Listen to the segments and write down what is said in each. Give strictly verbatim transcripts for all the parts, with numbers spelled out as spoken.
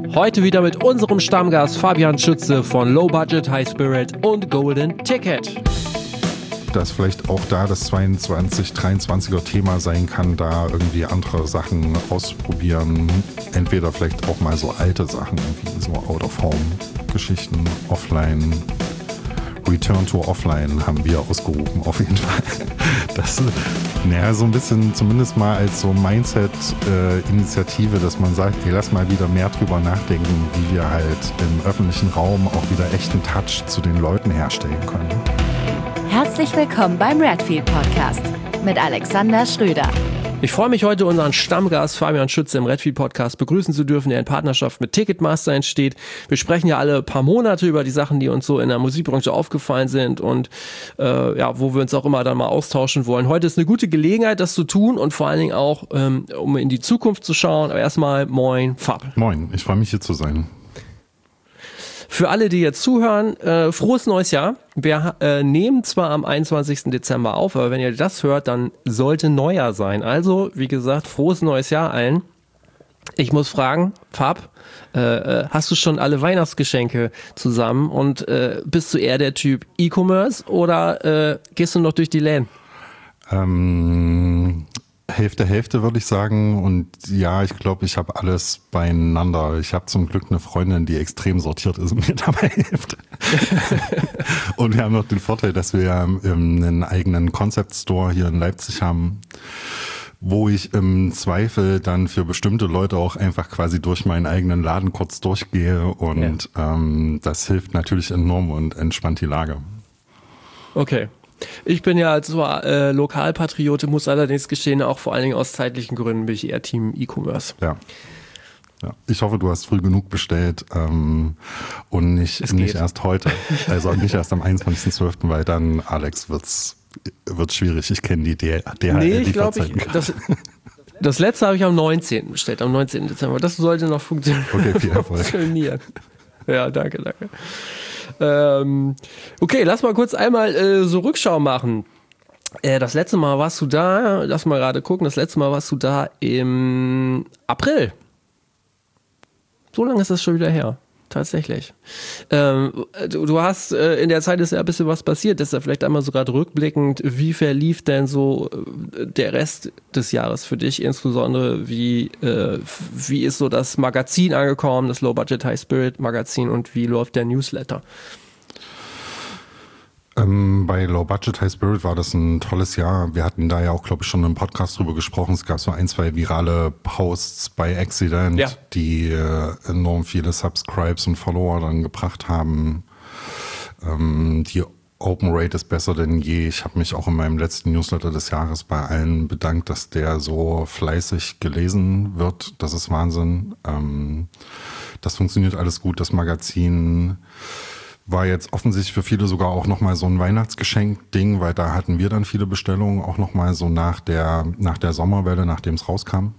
Heute wieder mit unserem Stammgast Fabian Schütze von Low Budget, High Spirit und Golden Ticket. Dass vielleicht auch da das zweiundzwanzig dreiundzwanziger Thema sein kann, da irgendwie andere Sachen ausprobieren. Entweder vielleicht auch mal so alte Sachen, wie so Out-of-Home-Geschichten, Offline. Return to Offline haben wir ausgerufen, auf jeden Fall. Das, naja, so ein bisschen zumindest mal als so Mindset-Initiative, äh, dass man sagt, ey, lass mal wieder mehr drüber nachdenken, wie wir halt im öffentlichen Raum auch wieder echten Touch zu den Leuten herstellen können. Herzlich willkommen beim Redfield Podcast mit Alexander Schröder. Ich freue mich heute, unseren Stammgast Fabian Schütze im Redfield Podcast begrüßen zu dürfen, der in Partnerschaft mit Ticketmaster entsteht. Wir sprechen ja alle paar Monate über die Sachen, die uns so in der Musikbranche aufgefallen sind und äh, ja, wo wir uns auch immer dann mal austauschen wollen. Heute ist eine gute Gelegenheit, das zu tun und vor allen Dingen auch, ähm, um in die Zukunft zu schauen. Aber erstmal moin, Fab. Moin, ich freue mich hier zu sein. Für alle, die jetzt zuhören, äh, frohes neues Jahr. Wir äh, nehmen zwar am einundzwanzigsten Dezember auf, aber wenn ihr das hört, dann sollte Neujahr sein. Also, wie gesagt, frohes neues Jahr allen. Ich muss fragen, Fab, äh, hast du schon alle Weihnachtsgeschenke zusammen und äh, bist du eher der Typ E-Commerce oder äh, gehst du noch durch die Läden? Ähm... Hälfte, Hälfte würde ich sagen, und ja, ich glaube, ich habe alles beieinander. Ich habe zum Glück eine Freundin, die extrem sortiert ist und mir dabei hilft. Und wir haben noch den Vorteil, dass wir einen eigenen Concept Store hier in Leipzig haben, wo ich im Zweifel dann für bestimmte Leute auch einfach quasi durch meinen eigenen Laden kurz durchgehe und ja. ähm, das hilft natürlich enorm und entspannt die Lage. Okay. Ich bin ja zwar äh, Lokalpatriote, muss allerdings gestehen, auch vor allen Dingen aus zeitlichen Gründen bin ich eher Team E-Commerce. Ja. Ja. Ich hoffe, du hast früh genug bestellt ähm, und nicht, nicht erst heute, also nicht erst am einundzwanzigsten zwölften, weil dann, Alex, wird's wird schwierig. Ich kenne die D H L. Nee, ich glaube, das, das letzte habe ich am neunzehnten bestellt, am neunzehnten Dezember. Das sollte noch funktionieren. Okay, viel Erfolg. funktionieren. Ja, danke, danke. Ähm, okay, lass mal kurz einmal äh, so Rückschau machen. Äh, das letzte Mal warst du da, lass mal gerade gucken, das letzte Mal warst du da im April. So lange ist das schon wieder her. Tatsächlich. Ähm, du, du hast, äh, in der Zeit ist ja ein bisschen was passiert, deshalb vielleicht einmal so gerade rückblickend, wie verlief denn so äh, der Rest des Jahres für dich, insbesondere wie, äh, wie ist so das Magazin angekommen, das Low Budget High Spirit Magazin und wie läuft der Newsletter? Ähm, bei Low Budget High Spirit war das ein tolles Jahr. Wir hatten da ja auch, glaube ich, schon im Podcast drüber gesprochen. Es gab so ein, zwei virale Posts bei Accident, ja. die äh, enorm viele Subscribes und Follower dann gebracht haben. Ähm, die Open Rate ist besser denn je. Ich habe mich auch in meinem letzten Newsletter des Jahres bei allen bedankt, dass der so fleißig gelesen wird. Das ist Wahnsinn. Ähm, das funktioniert alles gut. Das Magazin war jetzt offensichtlich für viele sogar auch nochmal so ein Weihnachtsgeschenk-Ding, weil da hatten wir dann viele Bestellungen, auch nochmal so nach der, nach der Sommerwelle, nachdem es rauskam.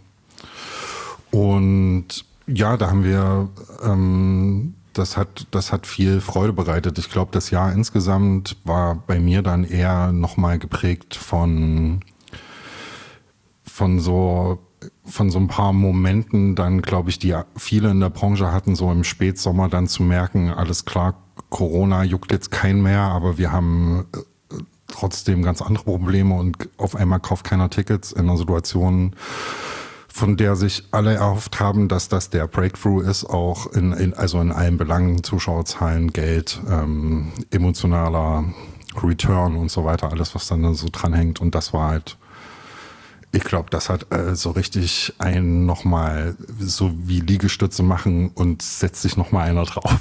Und ja, da haben wir, ähm, das hat, das hat viel Freude bereitet. Ich glaube, das Jahr insgesamt war bei mir dann eher nochmal geprägt von, von so, von so ein paar Momenten dann, glaube ich, die viele in der Branche hatten, so im Spätsommer dann zu merken, alles klar, Corona juckt jetzt keinen mehr, aber wir haben äh, trotzdem ganz andere Probleme und auf einmal kauft keiner Tickets in einer Situation, von der sich alle erhofft haben, dass das der Breakthrough ist, auch in, in also in allen Belangen, Zuschauerzahlen, Geld, ähm, emotionaler Return und so weiter, alles, was dann so dranhängt. Und das war halt, ich glaube, das hat äh, so richtig einen nochmal, so wie Liegestütze machen und setzt sich nochmal einer drauf.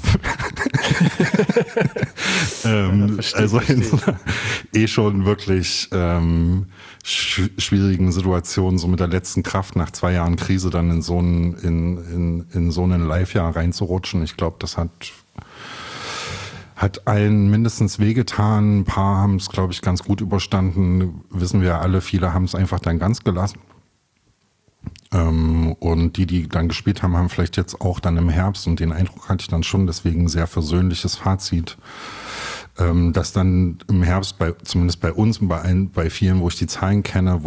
ähm, ja, verstehe, also in so einer eh schon wirklich ähm, sch- schwierigen Situation, so mit der letzten Kraft nach zwei Jahren Krise dann in so ein, in, in, in so ein Live-Jahr reinzurutschen. Ich glaube, das hat Hat allen mindestens wehgetan. Ein paar haben es, glaube ich, ganz gut überstanden. Wissen wir alle, viele haben es einfach dann ganz gelassen. Ähm, und die, die dann gespielt haben, haben vielleicht jetzt auch dann im Herbst, und den Eindruck hatte ich dann schon, deswegen sehr versöhnliches Fazit, ähm, dass dann im Herbst, bei, zumindest bei uns und bei, ein, bei vielen, wo ich die Zahlen kenne, wo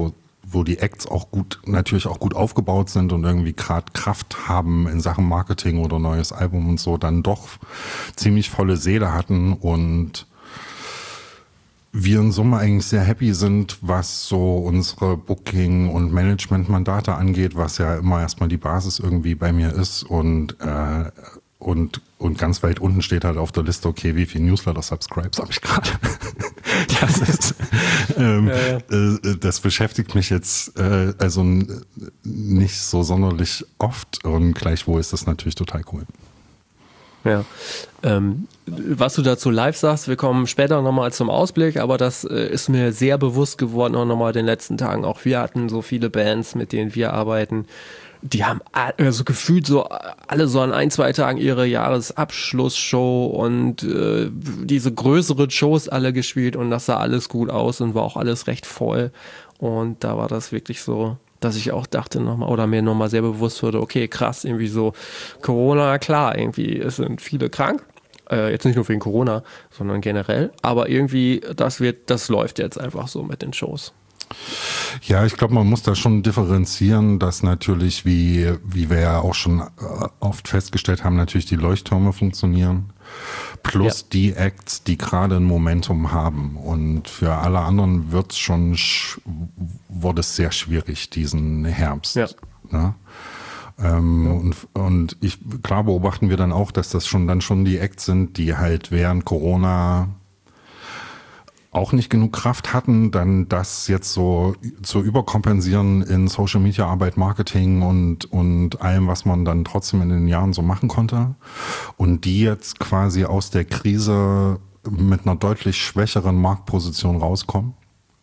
wo die Acts auch gut, natürlich auch gut aufgebaut sind und irgendwie gerade Kraft haben in Sachen Marketing oder neues Album und so, dann doch ziemlich volle Seele hatten und wir in Summe eigentlich sehr happy sind, was so unsere Booking- und Management-Mandate angeht, was ja immer erstmal die Basis irgendwie bei mir ist und äh, und und ganz weit unten steht halt auf der Liste, okay, wie viele Newsletter-Subscribes habe ich gerade? das ist, ähm, ja, ja. Äh, das beschäftigt mich jetzt äh, also nicht so sonderlich oft und gleichwohl ist das natürlich total cool. Ja, ähm, was du dazu live sagst, wir kommen später nochmal zum Ausblick, aber das äh, ist mir sehr bewusst geworden, auch nochmal in den letzten Tagen. Auch wir hatten so viele Bands, mit denen wir arbeiten, die haben also gefühlt so alle so an ein, zwei Tagen ihre Jahresabschlussshow und äh, diese größeren Shows alle gespielt und das sah alles gut aus und war auch alles recht voll und da war das wirklich so, dass ich auch dachte nochmal oder mir nochmal sehr bewusst wurde, okay, krass, irgendwie so Corona, klar, irgendwie es sind viele krank, äh, jetzt nicht nur wegen Corona, sondern generell, aber irgendwie das wird, das läuft jetzt einfach so mit den Shows. Ja, ich glaube, man muss da schon differenzieren, dass natürlich, wie, wie wir ja auch schon oft festgestellt haben, natürlich die Leuchttürme funktionieren, plus ja. die Acts, die gerade ein Momentum haben. Und für alle anderen wird es schon, wurde es sehr schwierig, diesen Herbst. Ja. Ne? Ähm, ja. und, und ich, klar beobachten wir dann auch, dass das schon dann schon die Acts sind, die halt während Corona auch nicht genug Kraft hatten, dann das jetzt so zu überkompensieren in Social Media Arbeit, Marketing und, und allem, was man dann trotzdem in den Jahren so machen konnte. Und die jetzt quasi aus der Krise mit einer deutlich schwächeren Marktposition rauskommen.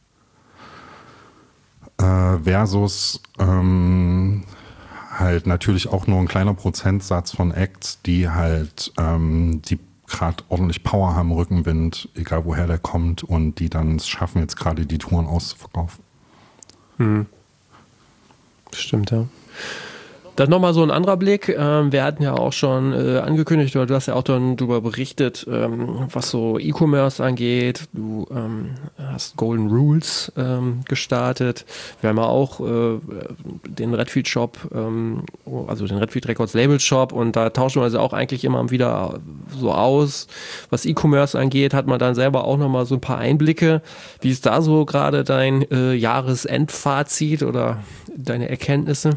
Äh, versus ähm, halt natürlich auch nur ein kleiner Prozentsatz von Acts, die halt ähm, die gerade ordentlich Power haben, Rückenwind, egal woher der kommt und die dann es schaffen, jetzt gerade die Touren auszuverkaufen. Hm. Stimmt, ja. Dann nochmal so ein anderer Blick. Ähm, wir hatten ja auch schon äh, angekündigt, oder du hast ja auch dann darüber berichtet, ähm, was so E-Commerce angeht. Du ähm, hast Golden Rules ähm, gestartet. Wir haben ja auch äh, den Redfield Shop, ähm, also den Redfield Records Label Shop und da tauschen wir also auch eigentlich immer wieder so aus. Was E-Commerce angeht, hat man dann selber auch nochmal so ein paar Einblicke. Wie ist da so gerade dein äh, Jahresendfazit oder deine Erkenntnisse?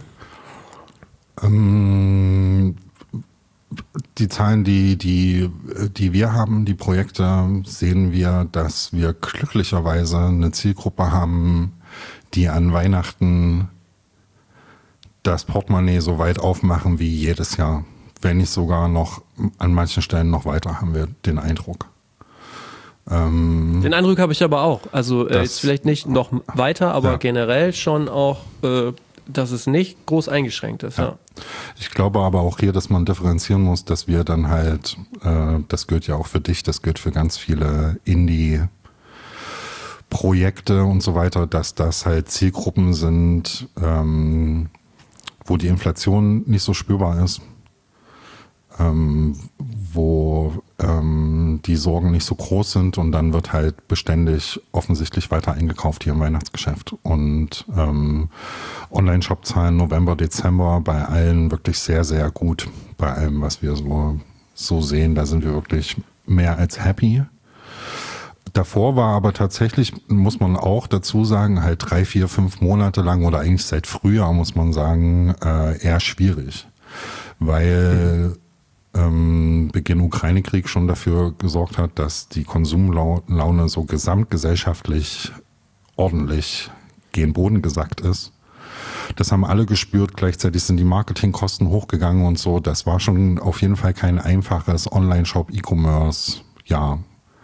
Ähm, die Zahlen, die, die, die wir haben, die Projekte, sehen wir, dass wir glücklicherweise eine Zielgruppe haben, die an Weihnachten das Portemonnaie so weit aufmachen wie jedes Jahr. Wenn nicht sogar noch an manchen Stellen noch weiter, haben wir den Eindruck. Ähm, den Eindruck habe ich aber auch. Also äh, jetzt vielleicht nicht noch weiter, aber ja. generell schon auch äh, dass es nicht groß eingeschränkt ist. Ja. Ja. Ich glaube aber auch hier, dass man differenzieren muss, dass wir dann halt, äh, das gilt ja auch für dich, das gilt für ganz viele Indie-Projekte und so weiter, dass das halt Zielgruppen sind, ähm, wo die Inflation nicht so spürbar ist, ähm, wo ähm, die Sorgen nicht so groß sind und dann wird halt beständig offensichtlich weiter eingekauft hier im Weihnachtsgeschäft. Und ähm, Online-Shop-Zahlen November, Dezember bei allen wirklich sehr, sehr gut. Bei allem, was wir so, so sehen, da sind wir wirklich mehr als happy. Davor war aber tatsächlich, muss man auch dazu sagen, halt drei, vier, fünf Monate lang oder eigentlich seit Frühjahr, muss man sagen, äh, eher schwierig. Weil mhm. ähm, Beginn Ukraine-Krieg schon dafür gesorgt hat, dass die Konsumlaune so gesamtgesellschaftlich ordentlich gen Boden gesackt ist. Das haben alle gespürt, gleichzeitig sind die Marketingkosten hochgegangen und so. Das war schon auf jeden Fall kein einfaches Online-Shop, E-Commerce-Jahr.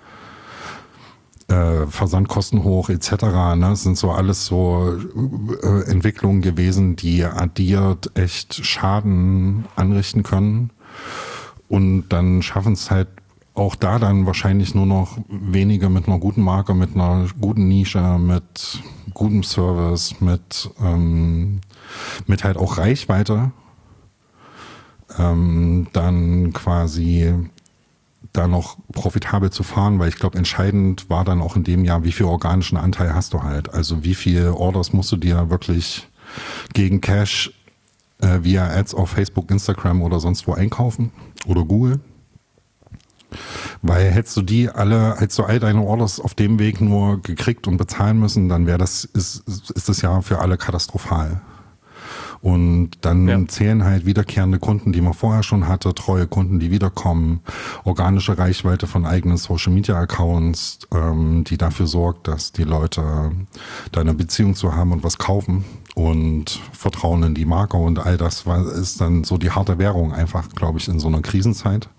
Äh, Versandkosten hoch et cetera. Ne? Das sind so alles so äh, Entwicklungen gewesen, die addiert echt Schaden anrichten können. Und dann schaffen es halt auch da dann wahrscheinlich nur noch wenige mit einer guten Marke, mit einer guten Nische, mit gutem Service, mit, ähm, mit halt auch Reichweite, ähm, dann quasi da noch profitabel zu fahren, weil ich glaube, entscheidend war dann auch in dem Jahr, wie viel organischen Anteil hast du halt. Also wie viele Orders musst du dir wirklich gegen Cash äh, via Ads auf Facebook, Instagram oder sonst wo einkaufen oder Google. Weil hättest du die alle, hättest du all deine Orders auf dem Weg nur gekriegt und bezahlen müssen, dann wäre das, ist, ist das Jahr für alle katastrophal. Und dann ja. zählen halt wiederkehrende Kunden, die man vorher schon hatte, treue Kunden, die wiederkommen, organische Reichweite von eigenen Social-Media-Accounts, ähm, die dafür sorgt, dass die Leute da eine Beziehung zu haben und was kaufen und Vertrauen in die Marke und all das ist dann so die harte Währung einfach, glaube ich, in so einer Krisenzeit.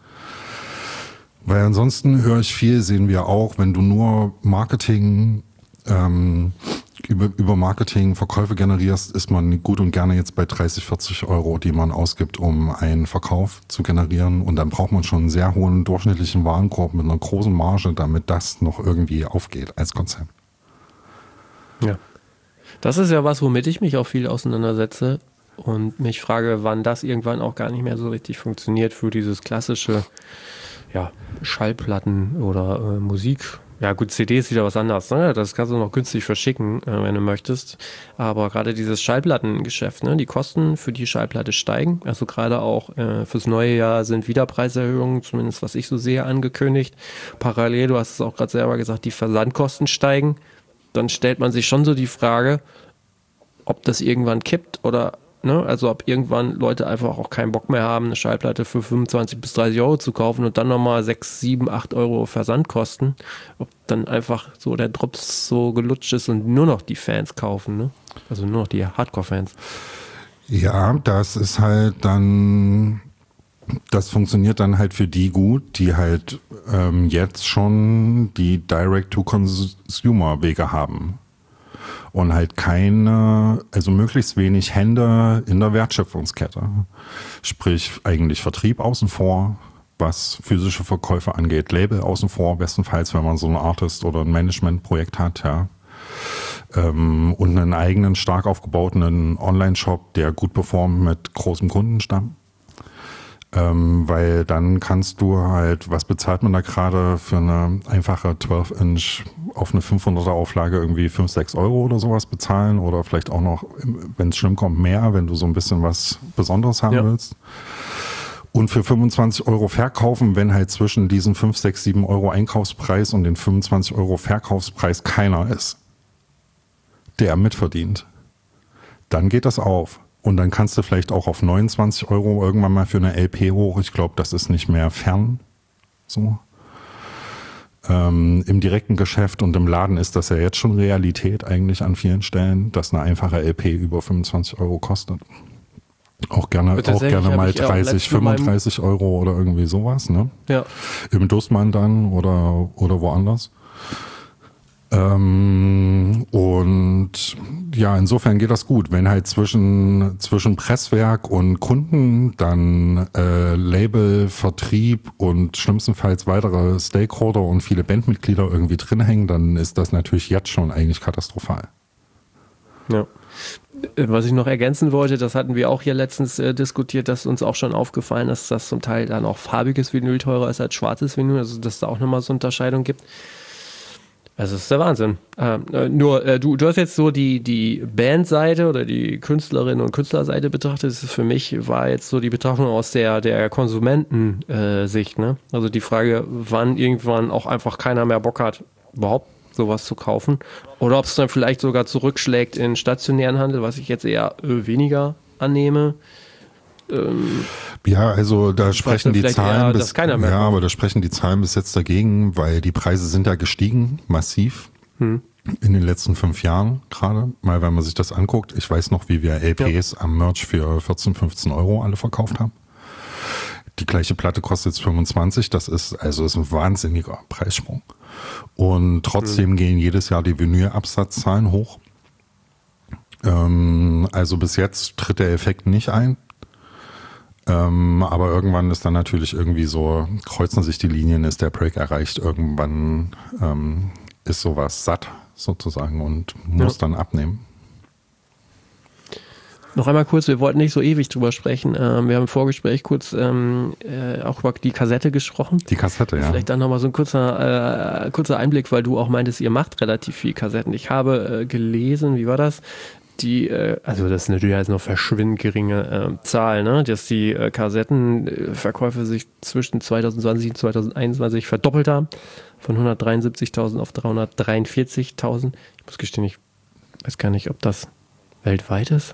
Weil ansonsten höre ich viel, sehen wir auch, wenn du nur Marketing ähm, Über, über Marketing Verkäufe generierst, ist man gut und gerne jetzt bei dreißig, vierzig Euro, die man ausgibt, um einen Verkauf zu generieren. Und dann braucht man schon einen sehr hohen durchschnittlichen Warenkorb mit einer großen Marge, damit das noch irgendwie aufgeht als Konzept. Ja, das ist ja was, womit ich mich auch viel auseinandersetze und mich frage, wann das irgendwann auch gar nicht mehr so richtig funktioniert für dieses klassische ja, Schallplatten oder äh, Musik. Ja gut, C D ist wieder was anderes, ne? Das kannst du noch günstig verschicken, äh, wenn du möchtest. Aber gerade dieses Schallplattengeschäft, ne? Die Kosten für die Schallplatte steigen. Also gerade auch äh, fürs neue Jahr sind wieder Preiserhöhungen, zumindest was ich so sehe, angekündigt. Parallel, du hast es auch gerade selber gesagt, die Versandkosten steigen. Dann stellt man sich schon so die Frage, ob das irgendwann kippt oder ne? Also ob irgendwann Leute einfach auch keinen Bock mehr haben, eine Schallplatte für fünfundzwanzig bis dreißig Euro zu kaufen und dann nochmal sechs, sieben, acht Euro Versandkosten. Ob dann einfach so der Drops so gelutscht ist und nur noch die Fans kaufen, ne? Also nur noch die Hardcore-Fans. Ja, das ist halt dann, das funktioniert dann halt für die gut, die halt ähm, jetzt schon die Direct-to-Consumer-Wege haben. Und halt keine, also möglichst wenig Hände in der Wertschöpfungskette. Sprich eigentlich Vertrieb außen vor, was physische Verkäufe angeht, Label außen vor, bestenfalls, wenn man so ein Artist- oder ein Managementprojekt hat, ja. Ähm, und einen eigenen, stark aufgebauten Online-Shop, der gut performt mit großem Kundenstamm. Ähm, weil dann kannst du halt, was bezahlt man da gerade für eine einfache zwölf Inch auf eine fünfhunderter Auflage irgendwie fünf, sechs Euro oder sowas bezahlen oder vielleicht auch noch, wenn es schlimm kommt, mehr, wenn du so ein bisschen was Besonderes haben ja. willst. Und für fünfundzwanzig Euro verkaufen, wenn halt zwischen diesen fünf, sechs, sieben Euro Einkaufspreis und den fünfundzwanzig Euro Verkaufspreis keiner ist, der mitverdient, dann geht das auf. Und dann kannst du vielleicht auch auf neunundzwanzig Euro irgendwann mal für eine L P hoch. Ich glaube, das ist nicht mehr fern. So. Ähm, im direkten Geschäft und im Laden ist das ja jetzt schon Realität eigentlich an vielen Stellen, dass eine einfache L P über fünfundzwanzig Euro kostet. Auch gerne, auch gerne mal dreißig, fünfunddreißig Euro oder irgendwie sowas, ne? Ja. Im Dussmann dann oder, oder woanders. Ähm, und ja, insofern geht das gut. Wenn halt zwischen, zwischen Presswerk und Kunden dann äh, Label, Vertrieb und schlimmstenfalls weitere Stakeholder und viele Bandmitglieder irgendwie drin hängen, dann ist das natürlich jetzt schon eigentlich katastrophal. Ja. Was ich noch ergänzen wollte, das hatten wir auch hier letztens äh, diskutiert, dass uns auch schon aufgefallen ist, dass zum Teil dann auch farbiges Vinyl teurer ist als schwarzes Vinyl, also dass es da auch nochmal so Unterscheidung gibt. Also das ist der Wahnsinn. Ähm, äh, nur, äh, du, du hast jetzt so die, die Bandseite oder die Künstlerinnen und Künstlerseite betrachtet. Das ist für mich war jetzt so die Betrachtung aus der, der Konsumentensicht. Äh, ne? Also die Frage, wann irgendwann auch einfach keiner mehr Bock hat, überhaupt sowas zu kaufen. Oder ob es dann vielleicht sogar zurückschlägt in stationären Handel, was ich jetzt eher äh, weniger annehme. Ähm, ja, also da sprechen die Zahlen eher, bis, keiner mehr ja, kauft. aber da sprechen die Zahlen bis jetzt dagegen, weil die Preise sind ja gestiegen, massiv, hm. in den letzten fünf Jahren gerade, mal wenn man sich das anguckt. Ich weiß noch, wie wir L Ps ja. am Merch für vierzehn, fünfzehn Euro alle verkauft haben. Die gleiche Platte kostet jetzt fünfundzwanzig, das ist also ist ein wahnsinniger Preissprung. Und trotzdem hm. gehen jedes Jahr die Vinyl-Absatzzahlen hoch. Ähm, also bis jetzt tritt der Effekt nicht ein. Ähm, aber irgendwann ist dann natürlich irgendwie so, kreuzen sich die Linien, ist der Break erreicht, irgendwann ähm, ist sowas satt sozusagen und muss ja. dann abnehmen. Noch einmal kurz, wir wollten nicht so ewig drüber sprechen. Ähm, wir haben im Vorgespräch kurz ähm, äh, auch über die Kassette gesprochen. Die Kassette, ja. Vielleicht dann nochmal so ein kurzer, äh, kurzer Einblick, weil du auch meintest, ihr macht relativ viel Kassetten. Ich habe äh, gelesen, wie war das? Die, äh, also das ist natürlich jetzt noch verschwindend geringe äh, Zahl, ne? Dass die äh, Kassettenverkäufe sich zwischen zwanzig zwanzig und zwanzig einundzwanzig verdoppelt haben. Von hundertdreiundsiebzigtausend auf dreihundertdreiundvierzigtausend. Ich muss gestehen, ich weiß gar nicht, ob das weltweit ist.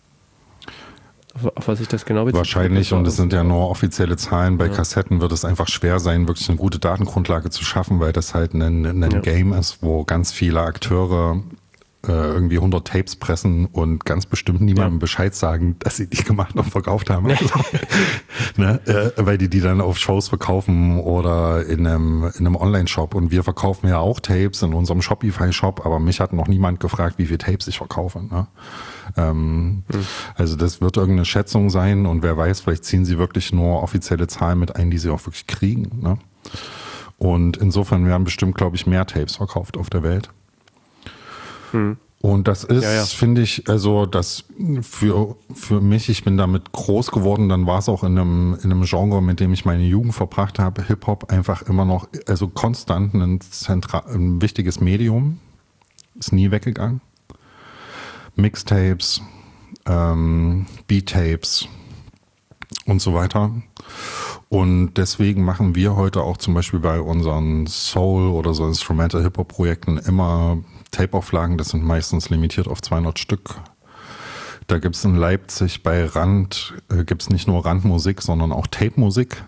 Auf, auf was ich das genau beziehe. Wahrscheinlich, und es sind ja nur offizielle Zahlen. Bei ja. Kassetten wird es einfach schwer sein, wirklich eine gute Datengrundlage zu schaffen, weil das halt ein, ein ja. Game ist, wo ganz viele Akteure äh, irgendwie hundert Tapes pressen und ganz bestimmt niemandem ja. Bescheid sagen, dass sie die gemacht und verkauft haben. Also, ne? äh, weil die die dann auf Shows verkaufen oder in einem, in einem Online-Shop. Und wir verkaufen ja auch Tapes in unserem Shopify-Shop, aber mich hat noch niemand gefragt, wie viele Tapes ich verkaufe. Ne? Ähm, hm. Also das wird irgendeine Schätzung sein und wer weiß, vielleicht ziehen sie wirklich nur offizielle Zahlen mit ein, die sie auch wirklich kriegen. Ne? Und insofern werden bestimmt, glaube ich, mehr Tapes verkauft auf der Welt. Hm. Und das ist, ja, ja. finde ich, also das für, für mich, ich bin damit groß geworden, dann war es auch in einem, in einem Genre, mit dem ich meine Jugend verbracht habe, Hip-Hop einfach immer noch, also konstant ein, zentral, ein wichtiges Medium, ist nie weggegangen. Mixtapes, ähm, Beat-Tapes und so weiter. Und deswegen machen wir heute auch zum Beispiel bei unseren Soul- oder so Instrumental-Hip-Hop-Projekten immer Tape-Auflagen. Das sind meistens limitiert auf zweihundert Stück. Da gibt es in Leipzig bei Rand, äh, gibt es nicht nur Randmusik, sondern auch Tape-Musik.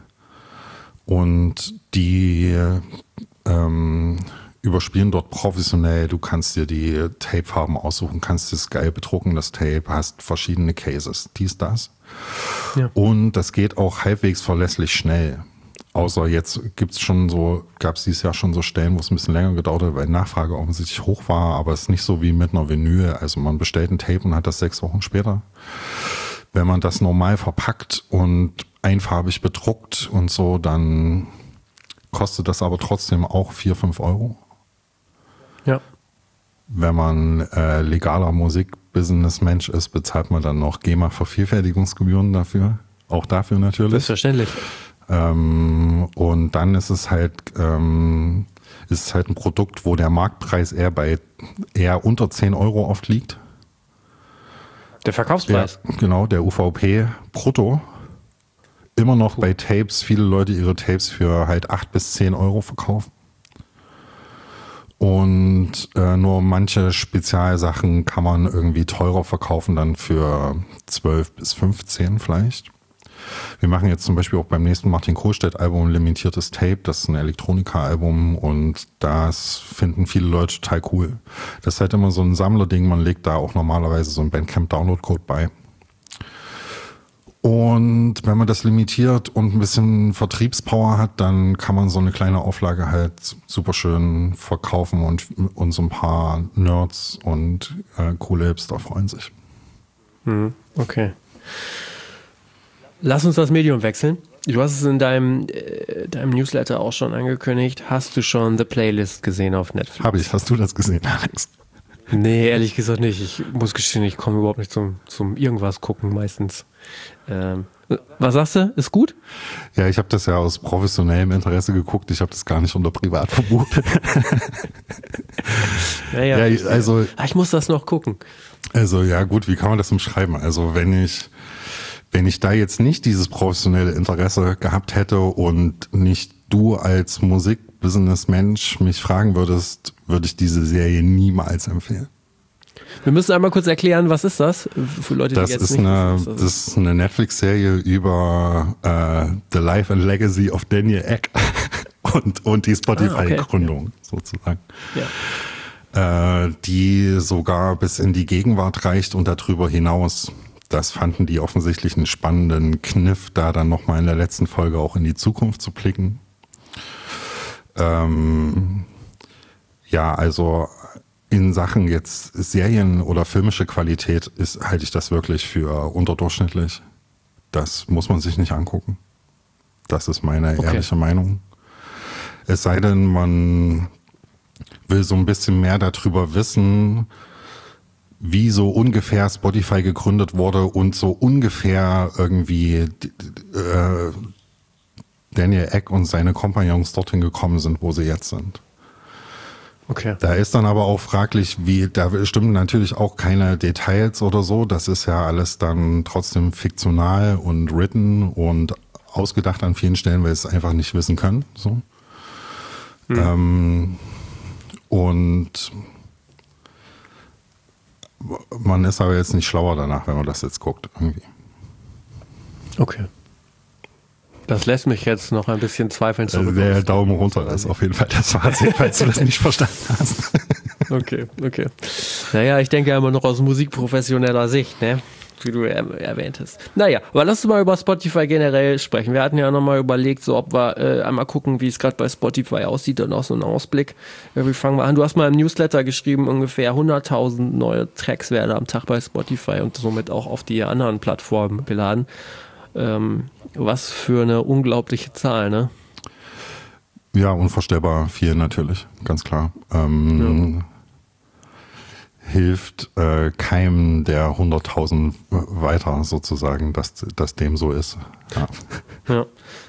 Und die ähm, überspielen dort professionell. Du kannst dir die Tape-Farben aussuchen, kannst es geil bedrucken, das Tape, hast verschiedene Cases, dies, das. Ja. Und das geht auch halbwegs verlässlich schnell. Außer jetzt gibt's schon so, gab es dieses Jahr schon so Stellen, wo es ein bisschen länger gedauert hat, weil Nachfrage offensichtlich hoch war, aber es ist nicht so wie mit einer Vinyl. Also man bestellt ein Tape und hat das sechs Wochen später. Wenn man das normal verpackt und einfarbig bedruckt und so, dann kostet das aber trotzdem auch vier, fünf Euro. Ja. Wenn man äh, legaler Musik-Business-Mensch ist, bezahlt man dann noch GEMA-Vervielfältigungsgebühren dafür. Auch dafür natürlich. Selbstverständlich. Ähm, und dann ist es halt ähm, ist es halt ein Produkt, wo der Marktpreis eher bei eher unter zehn Euro oft liegt. Der Verkaufspreis? Ja, genau, der U V P brutto. Immer noch bei Tapes, viele Leute ihre Tapes für halt acht bis zehn Euro verkaufen. Und äh, nur manche Spezialsachen kann man irgendwie teurer verkaufen, dann für zwölf bis fünfzehn vielleicht. Wir machen jetzt zum Beispiel auch beim nächsten Martin Kohlstedt-Album ein limitiertes Tape, das ist ein Elektronika-Album und das finden viele Leute total cool. Das ist halt immer so ein Sammlerding, man legt da auch normalerweise so einen Bandcamp-Download-Code bei. Und wenn man das limitiert und ein bisschen Vertriebspower hat, dann kann man so eine kleine Auflage halt super schön verkaufen und, und so ein paar Nerds und äh, coole Hipster freuen sich. Okay. Lass uns das Medium wechseln. Du hast es in deinem, äh, deinem Newsletter auch schon angekündigt. Hast du schon The Playlist gesehen auf Netflix? Habe ich. Hast du das gesehen, Alex? Nee, ehrlich gesagt nicht. Ich muss gestehen, ich komme überhaupt nicht zum, zum irgendwas gucken meistens. Ähm, was sagst du? Ist gut? Ja, ich habe das ja aus professionellem Interesse geguckt. Ich habe das gar nicht unter privat verbucht. ja, ja, also, ich muss das noch gucken. Also ja gut, wie kann man das umschreiben? Also wenn ich... Wenn ich da jetzt nicht dieses professionelle Interesse gehabt hätte und nicht du als Musik-Business-Mensch mich fragen würdest, würde ich diese Serie niemals empfehlen. Wir müssen einmal kurz erklären, was ist das für Leute, die das jetzt ist nicht eine, wissen, das ist eine Netflix-Serie über äh, The Life and Legacy of Daniel Ek und, und die Spotify-Gründung ah, okay. sozusagen. Ja. Äh, die sogar bis in die Gegenwart reicht und darüber hinaus. Das fanden die offensichtlich einen spannenden Kniff, da dann nochmal in der letzten Folge auch in die Zukunft zu blicken. Ähm, ja, also in Sachen jetzt Serien- oder filmische Qualität ist, halte ich das wirklich für unterdurchschnittlich. Das muss man sich nicht angucken. Das ist meine okay. ehrliche Meinung. Es sei denn, man will so ein bisschen mehr darüber wissen, wie so ungefähr Spotify gegründet wurde und so ungefähr irgendwie äh, Daniel Ek und seine Kompagnons dorthin gekommen sind, wo sie jetzt sind. Okay. Da ist dann aber auch fraglich, wie, da stimmen natürlich auch keine Details oder so. Das ist ja alles dann trotzdem fiktional und written und ausgedacht an vielen Stellen, weil wir es einfach nicht wissen können. So. Hm. Ähm, und man ist aber jetzt nicht schlauer danach, wenn man das jetzt guckt. Irgendwie. Okay. Das lässt mich jetzt noch ein bisschen zweifeln zurück. Der Daumen runter ist auf jeden Fall das Fazit, falls du das nicht verstanden hast. Okay, okay. Naja, ich denke ja immer noch aus musikprofessioneller Sicht, ne? Wie du er- erwähnt hast. Naja, aber lass uns mal über Spotify generell sprechen. Wir hatten ja nochmal überlegt, so ob wir äh, einmal gucken, wie es gerade bei Spotify aussieht und auch so einen Ausblick. Äh, wie fangen wir an? Du hast mal im Newsletter geschrieben, ungefähr hunderttausend neue Tracks werden am Tag bei Spotify und somit auch auf die anderen Plattformen geladen. Ähm, was für eine unglaubliche Zahl, ne? Ja, unvorstellbar viel natürlich, ganz klar. Ähm, ja. Hilft äh, keinem der hunderttausend weiter sozusagen, dass, dass dem so ist. Ja. Ja.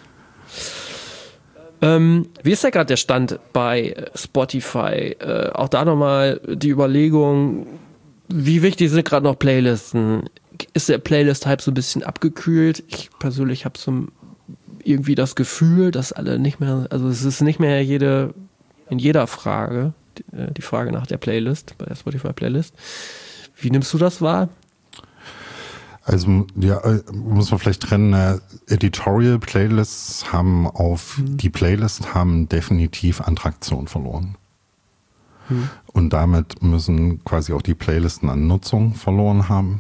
Ähm, wie ist da gerade der Stand bei Spotify? Äh, auch da nochmal die Überlegung, wie wichtig sind gerade noch Playlisten? Ist der Playlist-Hype so ein bisschen abgekühlt? Ich persönlich habe so irgendwie das Gefühl, dass alle nicht mehr, also es ist nicht mehr jede, in jeder Frage, die, die Frage nach der Playlist, bei der Spotify-Playlist. Wie nimmst du das wahr? Also, ja, muss man vielleicht trennen, äh, Editorial-Playlists haben auf, hm. die Playlist haben definitiv an Traktion verloren. Hm. Und damit müssen quasi auch die Playlisten an Nutzung verloren haben.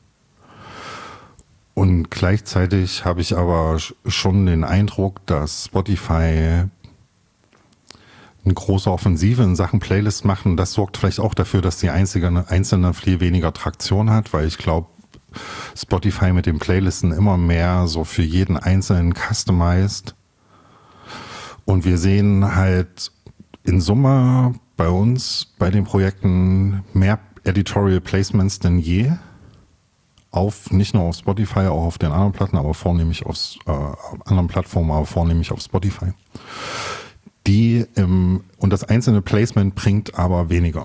Und gleichzeitig habe ich aber schon den Eindruck, dass Spotify eine große Offensive in Sachen Playlist macht. Und das sorgt vielleicht auch dafür, dass die einzige, einzelne viel weniger Traktion hat, weil ich glaube, Spotify mit den Playlisten immer mehr so für jeden Einzelnen customized. Und wir sehen halt in Summe bei uns, bei den Projekten, mehr Editorial Placements denn je. Auf, nicht nur auf Spotify, auch auf den anderen Platten, aber vornehmlich auf äh, anderen Plattformen, aber vornehmlich auf Spotify. Die im, und das einzelne Placement bringt aber weniger.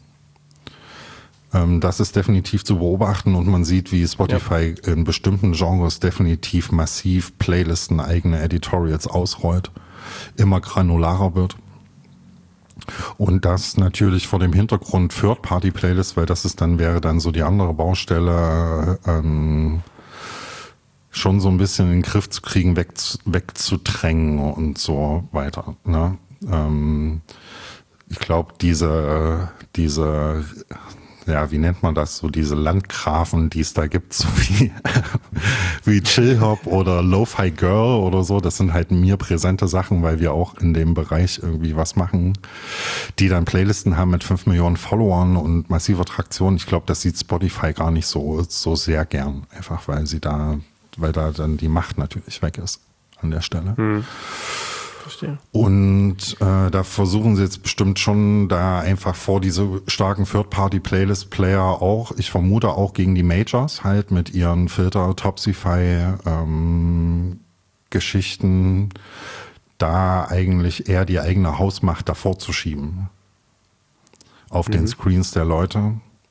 Ähm, das ist definitiv zu beobachten und man sieht, wie Spotify ja. in bestimmten Genres definitiv massiv Playlisten, eigene Editorials ausrollt, immer granularer wird. Und das natürlich vor dem Hintergrund Third-Party-Playlist, weil das ist dann, wäre dann so die andere Baustelle, ähm, schon so ein bisschen in den Griff zu kriegen, weg, wegzudrängen und so weiter. Ne? Ähm, ich glaube, diese, diese, ja, wie nennt man das, so diese Landgrafen, die es da gibt, so wie, wie Chill-Hop oder Lo-Fi Girl oder so, das sind halt mir präsente Sachen, weil wir auch in dem Bereich irgendwie was machen, die dann Playlisten haben mit fünf Millionen Followern und massiver Traktion. Ich glaube, das sieht Spotify gar nicht so, so sehr gern, einfach weil sie da, weil da dann die Macht natürlich weg ist an der Stelle. Hm. Verstehe. Und äh, da versuchen sie jetzt bestimmt schon da einfach vor diese starken Third-Party-Playlist-Player auch, ich vermute auch gegen die Majors halt mit ihren Filter, Topsify ähm, Geschichten, da eigentlich eher die eigene Hausmacht davor zu schieben. Auf mhm. den Screens der Leute.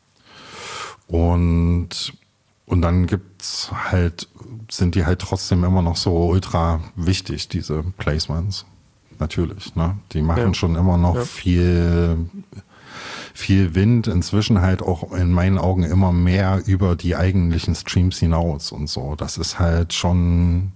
Und Und dann gibt's halt, sind die halt trotzdem immer noch so ultra wichtig, diese Placements. Natürlich, ne? Die machen ja. schon immer noch ja. viel, viel Wind. Inzwischen halt auch in meinen Augen immer mehr über die eigentlichen Streams hinaus und so. Das ist halt schon,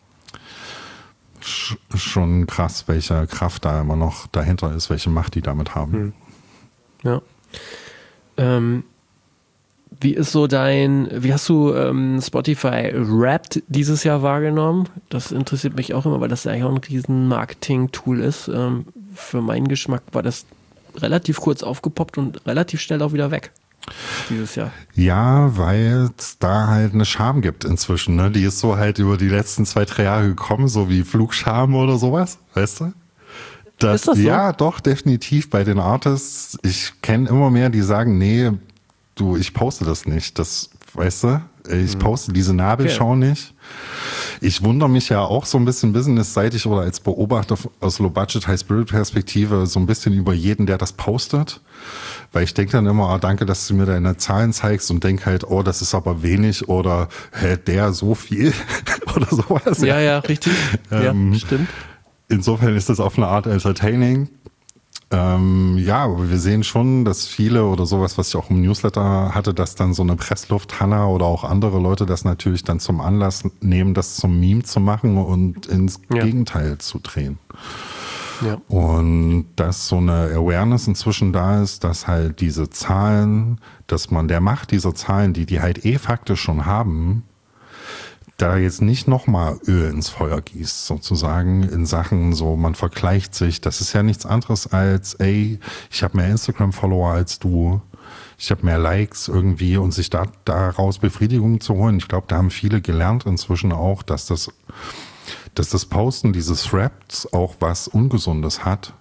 schon krass, welche Kraft da immer noch dahinter ist, welche Macht die damit haben. Hm. Ja. Ähm. Wie ist so dein, wie hast du ähm, Spotify Wrapped dieses Jahr wahrgenommen? Das interessiert mich auch immer, weil das ja eigentlich auch ein riesen Marketing-Tool ist. Ähm, für meinen Geschmack war das relativ kurz aufgepoppt und relativ schnell auch wieder weg dieses Jahr. Ja, weil es da halt eine Scham gibt inzwischen. Ne? Die ist so halt über die letzten zwei, drei Jahre gekommen, so wie Flugscham oder sowas, weißt du? Das, ist das so? Ja, doch, definitiv bei den Artists. Ich kenne immer mehr, die sagen, nee, du, ich poste das nicht. Das, weißt du, ich poste diese Nabelschau okay. nicht. Ich wundere mich ja auch so ein bisschen businessseitig oder als Beobachter aus Low-Budget, High-Spirit-Perspektive so ein bisschen über jeden, der das postet. Weil ich denke dann immer, oh, danke, dass du mir deine Zahlen zeigst und denke halt, oh, das ist aber wenig oder hä, der so viel oder sowas. Ja, ja, richtig. Ähm, ja, stimmt. Insofern ist das auf eine Art entertaining. Ähm, ja, aber wir sehen schon, dass viele oder sowas, was ich auch im Newsletter hatte, dass dann so eine Pressluft Hanna oder auch andere Leute das natürlich dann zum Anlass nehmen, das zum Meme zu machen und ins ja. Gegenteil zu drehen. Ja. Und dass so eine Awareness inzwischen da ist, dass halt diese Zahlen, dass man der Macht dieser Zahlen, die die halt eh faktisch schon haben, da jetzt nicht nochmal Öl ins Feuer gießt, sozusagen in Sachen so, man vergleicht sich, das ist ja nichts anderes als, ey, ich habe mehr Instagram-Follower als du, ich habe mehr Likes irgendwie und sich da daraus Befriedigung zu holen. Ich glaube, da haben viele gelernt inzwischen auch, dass das, dass das Posten dieses Threads auch was Ungesundes hat,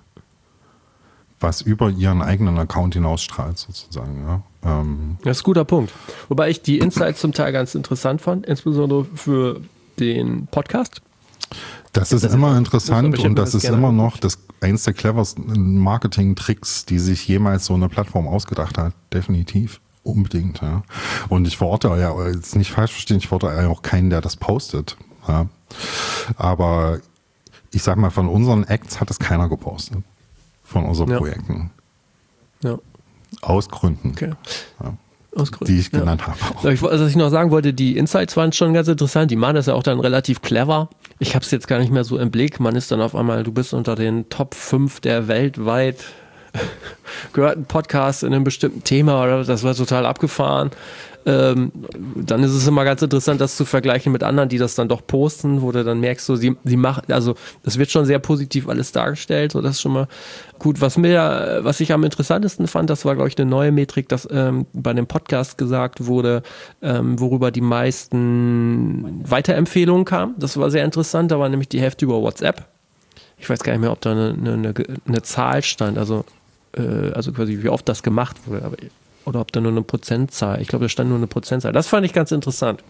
was über ihren eigenen Account hinausstrahlt, sozusagen, ja. Ähm das ist ein guter Punkt. Wobei ich die Insights zum Teil ganz interessant fand, insbesondere für den Podcast. Das ist das immer interessant und das ist immer noch das eins der cleversten Marketing-Tricks, die sich jemals so eine Plattform ausgedacht hat. Definitiv. Unbedingt, ja. Und ich verorte ja, jetzt nicht falsch verstehen, ich verorte ja auch keinen, der das postet. Ja. Aber ich sag mal, von unseren Acts hat es keiner gepostet. Von unseren ja. Projekten. Ja. Aus Gründen. Okay. Ja. Aus Gründen. Die ich genannt ja. habe. Auch. Ich, was ich noch sagen wollte, die Insights waren schon ganz interessant. Die machen das ja auch dann relativ clever. Ich habe es jetzt gar nicht mehr so im Blick. Man ist dann auf einmal, du bist unter den Top fünf der weltweit gehörten Podcasts in einem bestimmten Thema oder das war total abgefahren. Ähm, dann ist es immer ganz interessant, das zu vergleichen mit anderen, die das dann doch posten, wo du dann merkst, so, sie, sie machen, also das wird schon sehr positiv alles dargestellt, so das ist schon mal gut. Was mir, was ich am interessantesten fand, das war, glaube ich, eine neue Metrik, dass ähm, bei dem Podcast gesagt wurde, ähm, worüber die meisten Weiterempfehlungen kamen. Das war sehr interessant, da war nämlich die Hälfte über WhatsApp. Ich weiß gar nicht mehr, ob da eine, eine, eine Zahl stand, also, äh, also quasi wie oft das gemacht wurde, aber oder ob da nur eine Prozentzahl, ich glaube, da stand nur eine Prozentzahl. Das fand ich ganz interessant.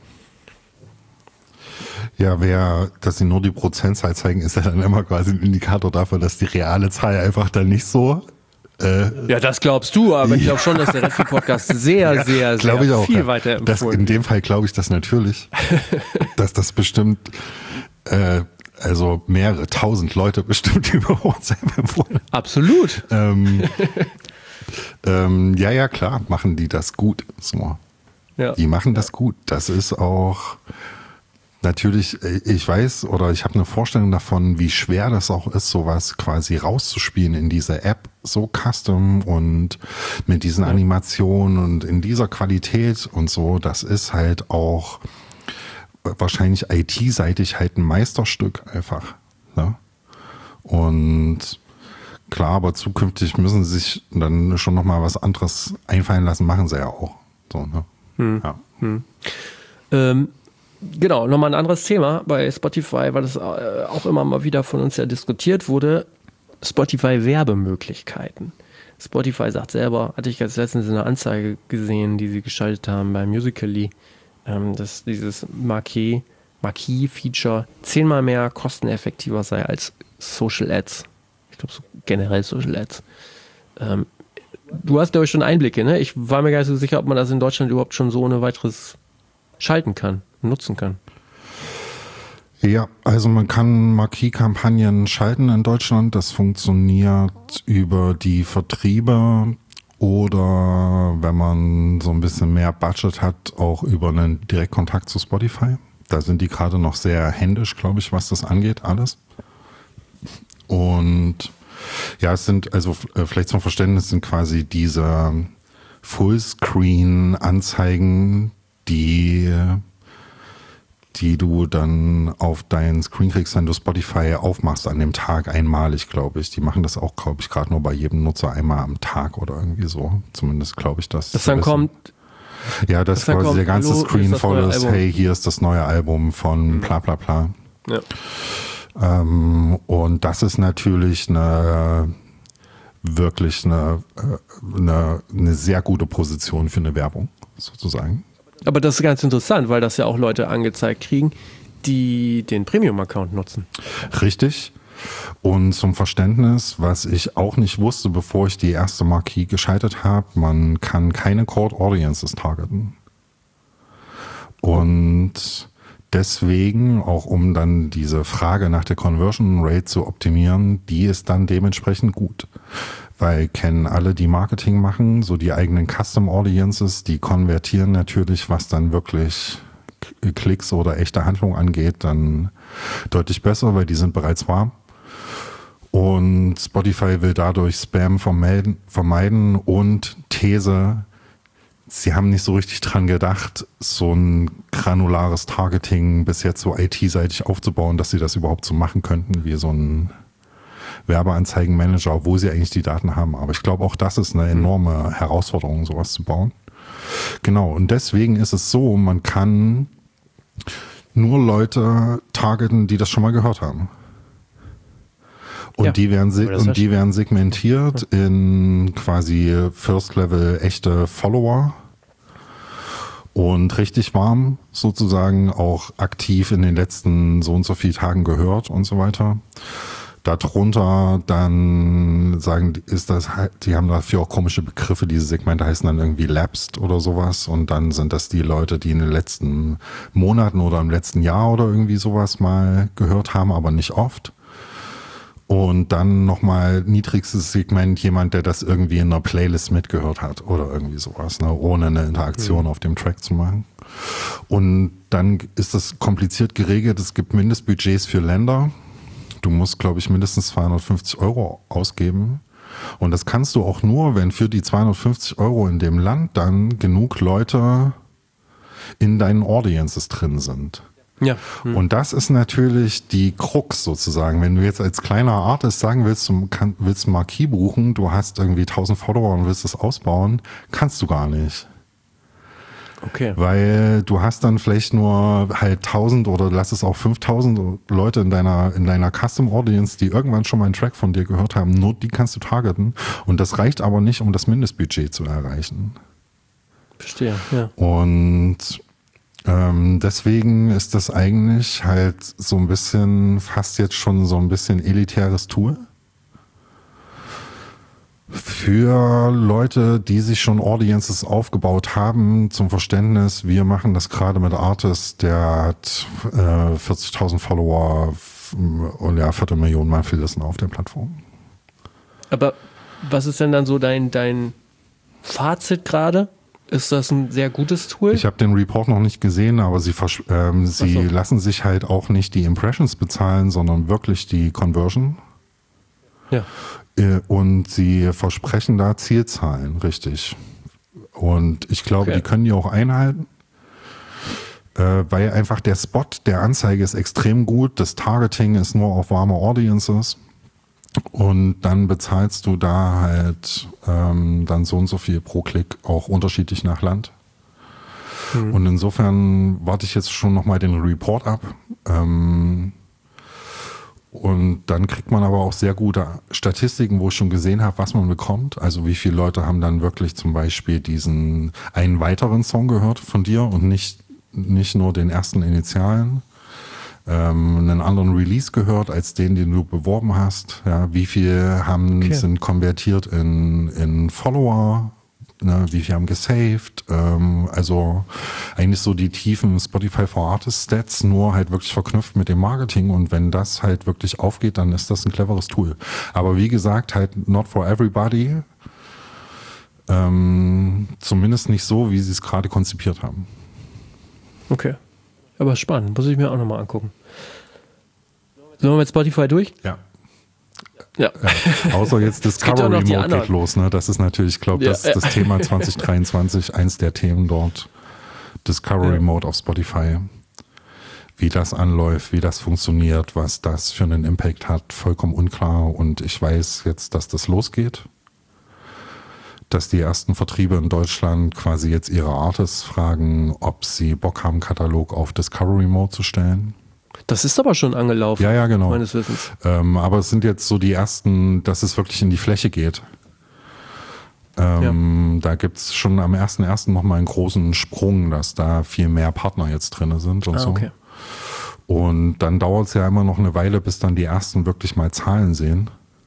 Ja, wer, dass sie nur die Prozentzahl zeigen, ist ja dann immer quasi ein Indikator dafür, dass die reale Zahl einfach dann nicht so... Äh, ja, das glaubst du, aber ich glaube schon, dass der Redfield-Podcast sehr, ja, sehr, sehr ich auch, viel ja. weiter empfohlen. Das, in dem Fall glaube ich das natürlich, dass das bestimmt... Äh, also mehrere tausend Leute bestimmt über WhatsApp empfohlen. Absolut. Ähm, ähm, ja, ja, klar, machen die das gut. So. Ja. Die machen das gut. Das ist auch natürlich, ich weiß oder ich habe eine Vorstellung davon, wie schwer das auch ist, sowas quasi rauszuspielen in dieser App, so custom und mit diesen ja. Animationen und in dieser Qualität und so. Das ist halt auch wahrscheinlich I T-seitig halt ein Meisterstück einfach. Ne? Und klar, aber zukünftig müssen sie sich dann schon nochmal was anderes einfallen lassen, machen sie ja auch. So, ne? Hm. Ja. Hm. Ähm, genau, nochmal ein anderes Thema bei Spotify, weil das auch immer mal wieder von uns ja diskutiert wurde. Spotify-Werbemöglichkeiten. Spotify sagt selber, hatte ich jetzt letztens eine Anzeige gesehen, die sie geschaltet haben bei Musical.ly, dass dieses Marquee, Marquee-Feature zehnmal mehr kosteneffektiver sei als Social Ads. Ich glaube, so generell Social Ads. Ähm, du hast, glaube ich, schon Einblicke, ne? Ich war mir gar nicht so sicher, ob man das in Deutschland überhaupt schon so ohne weiteres schalten kann, nutzen kann. Ja, also man kann Marquee-Kampagnen schalten in Deutschland. Das funktioniert über die Vertriebe oder wenn man so ein bisschen mehr Budget hat, auch über einen Direktkontakt zu Spotify. Da sind die gerade noch sehr händisch, glaube ich, was das angeht, alles. Und ja, es sind, also vielleicht zum Verständnis, sind quasi diese Fullscreen-Anzeigen, die, die du dann auf deinen Screen kriegst, wenn du Spotify aufmachst an dem Tag einmalig, glaube ich. Die machen das auch, glaube ich, gerade nur bei jedem Nutzer einmal am Tag oder irgendwie so. Zumindest glaube ich das. Das dann kommt. Ja, das quasi kommt, der ganze hallo, Screen voll ist, hey, hier ist das neue Album von bla bla bla. Ja. Ähm, und das ist natürlich eine wirklich eine, eine, eine sehr gute Position für eine Werbung, sozusagen. Aber das ist ganz interessant, weil das ja auch Leute angezeigt kriegen, die den Premium-Account nutzen. Richtig. Und zum Verständnis, was ich auch nicht wusste, bevor ich die erste Marquee geschaltet habe, man kann keine Cold Audiences targeten. Und deswegen, auch um dann diese Frage nach der Conversion Rate zu optimieren, die ist dann dementsprechend gut. Weil kennen alle, die Marketing machen, so die eigenen Custom Audiences, die konvertieren natürlich, was dann wirklich Klicks oder echte Handlung angeht, dann deutlich besser, weil die sind bereits warm. Und Spotify will dadurch Spam vermeiden, vermeiden und These, sie haben nicht so richtig dran gedacht, so ein granulares Targeting bis jetzt so I T-seitig aufzubauen, dass sie das überhaupt so machen könnten, wie so ein Werbeanzeigenmanager, obwohl sie eigentlich die Daten haben. Aber ich glaube, auch das ist eine enorme Herausforderung, sowas zu bauen. Genau, und deswegen ist es so, man kann nur Leute targeten, die das schon mal gehört haben. Und, ja, die werden, und die werden segmentiert in quasi First-Level echte Follower und richtig warm sozusagen, auch aktiv in den letzten so und so vielen Tagen gehört und so weiter. Darunter dann sagen, ist das, die haben dafür auch komische Begriffe, diese Segmente heißen dann irgendwie lapsed oder sowas und dann sind das die Leute, die in den letzten Monaten oder im letzten Jahr oder irgendwie sowas mal gehört haben, aber nicht oft. Und dann nochmal niedrigstes Segment, jemand, der das irgendwie in einer Playlist mitgehört hat oder irgendwie sowas, ne, ohne eine Interaktion mhm. auf dem Track zu machen. Und dann ist das kompliziert geregelt, es gibt Mindestbudgets für Länder. Du musst, glaube ich, mindestens zweihundertfünfzig Euro ausgeben. Und das kannst du auch nur, wenn für die zweihundertfünfzig Euro in dem Land dann genug Leute in deinen Audiences drin sind. Ja. Hm. Und das ist natürlich die Krux sozusagen. Wenn du jetzt als kleiner Artist sagen willst, du kann, willst ein Marquee buchen, du hast irgendwie tausend Follower und willst es ausbauen, kannst du gar nicht. Okay. Weil du hast dann vielleicht nur halt tausend oder lass es auch fünftausend Leute in deiner, in deiner Custom Audience, die irgendwann schon mal einen Track von dir gehört haben, nur die kannst du targeten. Und das reicht aber nicht, um das Mindestbudget zu erreichen. Verstehe, ja. Und ähm, deswegen ist das eigentlich halt so ein bisschen, fast jetzt schon so ein bisschen elitäres Tool. Für Leute, die sich schon Audiences aufgebaut haben, zum Verständnis, wir machen das gerade mit Artist, der hat äh, vierzigtausend Follower und ja, Viertelmillion Mal viel Listen auf der Plattform. Aber was ist denn dann so dein, dein Fazit gerade? Ist das ein sehr gutes Tool? Ich habe den Report noch nicht gesehen, aber sie, vers- ähm, sie so. lassen sich halt auch nicht die Impressions bezahlen, sondern wirklich die Conversion. Ja. Und sie versprechen da Zielzahlen, richtig. Und ich glaube, okay. die können die auch einhalten, äh, weil einfach der Spot der Anzeige ist extrem gut, das Targeting ist nur auf warme Audiences und dann bezahlst du da halt ähm, dann so und so viel pro Klick, auch unterschiedlich nach Land. Mhm. Und insofern warte ich jetzt schon nochmal den Report ab. Ähm, Und dann kriegt man aber auch sehr gute Statistiken, wo ich schon gesehen habe, was man bekommt. Also wie viele Leute haben dann wirklich zum Beispiel diesen einen weiteren Song gehört von dir und nicht, nicht nur den ersten Initialen. Ähm, einen anderen Release gehört als den, den du beworben hast. Ja, wie viele haben, okay. sind konvertiert in, in Follower? Ne, wie viel haben gesaved, ähm, also eigentlich so die tiefen Spotify for Artists Stats, nur halt wirklich verknüpft mit dem Marketing und wenn das halt wirklich aufgeht, dann ist das ein cleveres Tool. Aber wie gesagt, halt not for everybody, ähm, zumindest nicht so, wie sie es gerade konzipiert haben. Okay, aber spannend, muss ich mir auch nochmal angucken. Sind wir mit Spotify durch? Ja. Ja. Ja, außer jetzt Discovery Mode geht los, ne? Das ist natürlich, ich glaube, das ist ja. das Thema zwanzig dreiundzwanzig, eins der Themen dort. Discovery ja. Mode auf Spotify. Wie das anläuft, wie das funktioniert, was das für einen Impact hat, vollkommen unklar. Und ich weiß jetzt, dass das losgeht. Dass die ersten Vertriebe in Deutschland quasi jetzt ihre Artists fragen, ob sie Bock haben, Katalog auf Discovery Mode zu stellen. Das ist aber schon angelaufen. Ja, ja, genau. Meines Wissens. Ähm, aber es sind jetzt so die ersten, dass es wirklich in die Fläche geht. Ähm, ja. Da gibt es schon am ersten ersten nochmal einen großen Sprung, dass da viel mehr Partner jetzt drin sind und ah, so. Okay. Und dann dauert es ja immer noch eine Weile, bis dann die ersten wirklich mal Zahlen sehen.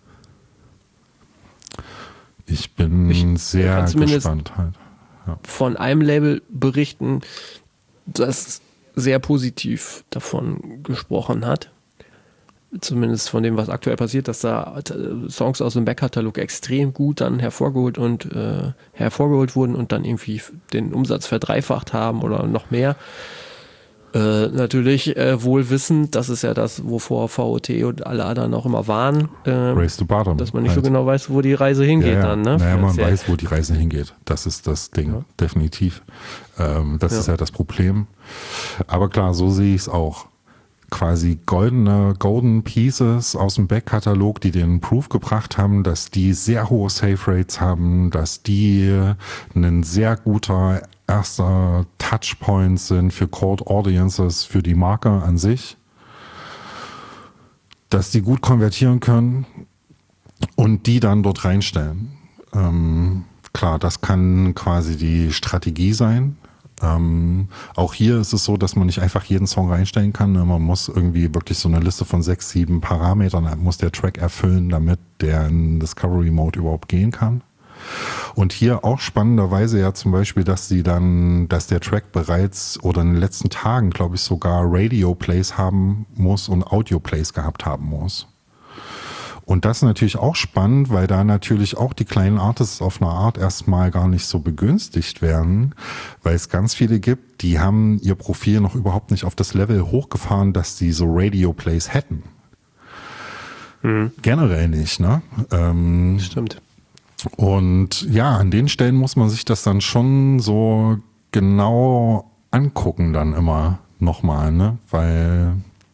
Ich bin ich sehr gespannt halt. Ja. Von einem Label berichten, das sehr positiv davon gesprochen hat. Zumindest von dem, was aktuell passiert, dass da Songs aus dem Backkatalog extrem gut dann hervorgeholt und äh, hervorgeholt wurden und dann irgendwie den Umsatz verdreifacht haben oder noch mehr. Äh, natürlich äh, wohl wissend, das ist ja das, wovor V O T und alle anderen auch immer waren, äh, Race to Bottom, dass man nicht halt. so genau weiß, wo die Reise hingeht ja, ja. dann. Ne? Naja, man weiß, wo die Reise hingeht. Das ist das Ding, ja. definitiv. Ähm, das ja. ist ja das Problem. Aber klar, so sehe ich es auch. Quasi goldene Golden Pieces aus dem Backkatalog, die den Proof gebracht haben, dass die sehr hohe Save Rates haben, dass die ein sehr guter erster Touchpoint sind für Cold Audiences, für die Marke an sich, dass die gut konvertieren können und die dann dort reinstellen. Ähm, klar, das kann quasi die Strategie sein. Ähm, auch hier ist es so, dass man nicht einfach jeden Song reinstellen kann. Man muss irgendwie wirklich so eine Liste von sechs, sieben Parametern, muss der Track erfüllen, damit der in Discovery Mode überhaupt gehen kann. Und hier auch spannenderweise ja zum Beispiel, dass sie dann, dass der Track bereits oder in den letzten Tagen, glaube ich, sogar Radio-Plays haben muss und Audio-Plays gehabt haben muss. Und das ist natürlich auch spannend, weil da natürlich auch die kleinen Artists auf eine Art erstmal gar nicht so begünstigt werden, weil es ganz viele gibt, die haben ihr Profil noch überhaupt nicht auf das Level hochgefahren, dass sie so Radio-Plays hätten. Mhm. Generell nicht, ne? Ähm, Stimmt. Und ja, an den Stellen muss man sich das dann schon so genau angucken dann immer nochmal, ne? Weil...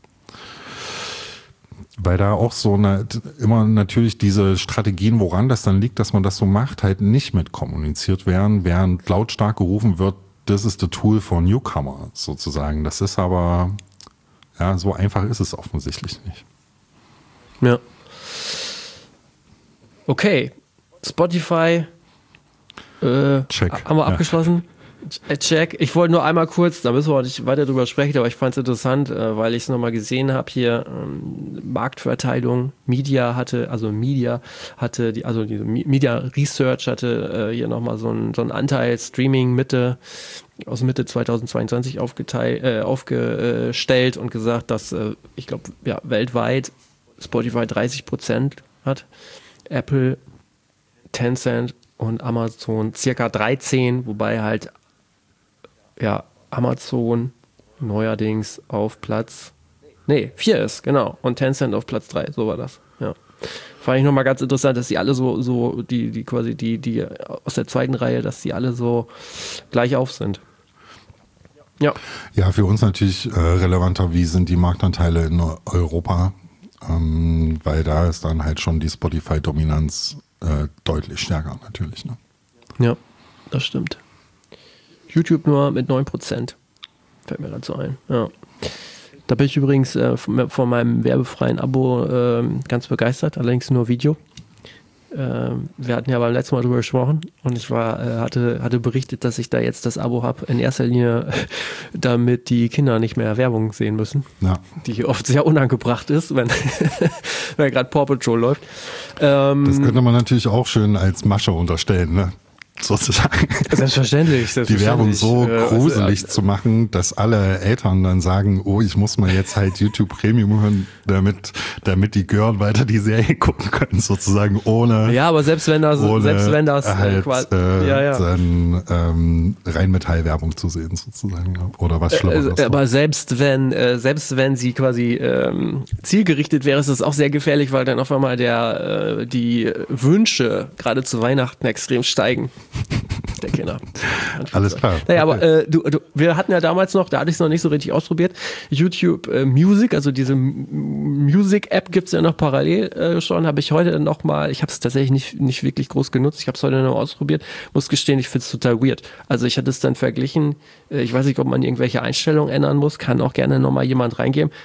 Weil da auch so eine, immer natürlich diese Strategien, woran das dann liegt, dass man das so macht, halt nicht mit kommuniziert werden, während lautstark gerufen wird, das ist das Tool for Newcomer sozusagen. Das ist aber, ja, so einfach ist es offensichtlich nicht. Ja. Okay. Spotify äh, Check. Haben wir abgeschlossen. Ja. Check. Ich wollte nur einmal kurz, da müssen wir auch nicht weiter drüber sprechen, aber ich fand es interessant, äh, weil ich es nochmal gesehen habe hier, ähm, Marktverteilung, Media hatte, also Media hatte, die, also die Media Research hatte äh, hier nochmal so einen so einen Anteil Streaming Mitte, aus Mitte zweitausendzweiundzwanzig aufgeteilt, äh, aufgestellt und gesagt, dass äh, ich glaube, ja, weltweit Spotify dreißig Prozent hat, Apple, Tencent und Amazon circa dreizehn, wobei halt ja, Amazon neuerdings auf Platz, nee, vier ist, genau, und Tencent auf Platz drei, so war das, ja. Fand ich nochmal ganz interessant, dass die alle so, so, die, die quasi, die, die aus der zweiten Reihe, dass die alle so gleich auf sind. Ja. Ja, für uns natürlich äh, relevanter, wie sind die Marktanteile in Europa, ähm, weil da ist dann halt schon die Spotify-Dominanz äh, deutlich stärker natürlich, ne? Ja, das stimmt. YouTube nur mit neun Prozent. Fällt mir gerade so ein. Ja. Da bin ich übrigens äh, von, von meinem werbefreien Abo äh, ganz begeistert, allerdings nur Video. Äh, wir hatten ja beim letzten Mal drüber gesprochen und ich war, äh, hatte, hatte berichtet, dass ich da jetzt das Abo habe, in erster Linie, damit die Kinder nicht mehr Werbung sehen müssen. Ja. Die oft sehr unangebracht ist, wenn, wenn gerade Paw Patrol läuft. Ähm, das könnte man natürlich auch schön als Masche unterstellen, ne? Sozusagen. Selbstverständlich, selbstverständlich. Die Werbung so äh, gruselig also, zu machen, dass alle Eltern dann sagen, oh, ich muss mal jetzt halt YouTube Premium hören, damit, damit die Girl weiter die Serie gucken können, sozusagen ohne. Ja, aber selbst wenn das, ohne selbst wenn das halt, quasi, äh, ja, ja. dann ähm, Rheinmetall-Werbung zu sehen, sozusagen, oder was Schlimmeres. Äh, aber selbst wenn, äh, selbst wenn sie quasi ähm, zielgerichtet wäre, ist es auch sehr gefährlich, weil dann auf einmal der äh, die Wünsche gerade zu Weihnachten extrem steigen. Der Kinder. Alles klar. Naja, aber äh, du, du, wir hatten ja damals noch, da hatte ich es noch nicht so richtig ausprobiert, YouTube äh, Music, also diese Music-App gibt es ja noch parallel äh, schon, habe ich heute noch mal, ich habe es tatsächlich nicht, nicht wirklich groß genutzt, ich habe es heute noch ausprobiert, muss gestehen, ich finde es total weird. Also ich hatte es dann verglichen, äh, ich weiß nicht, ob man irgendwelche Einstellungen ändern muss, kann auch gerne noch mal jemand reingeben.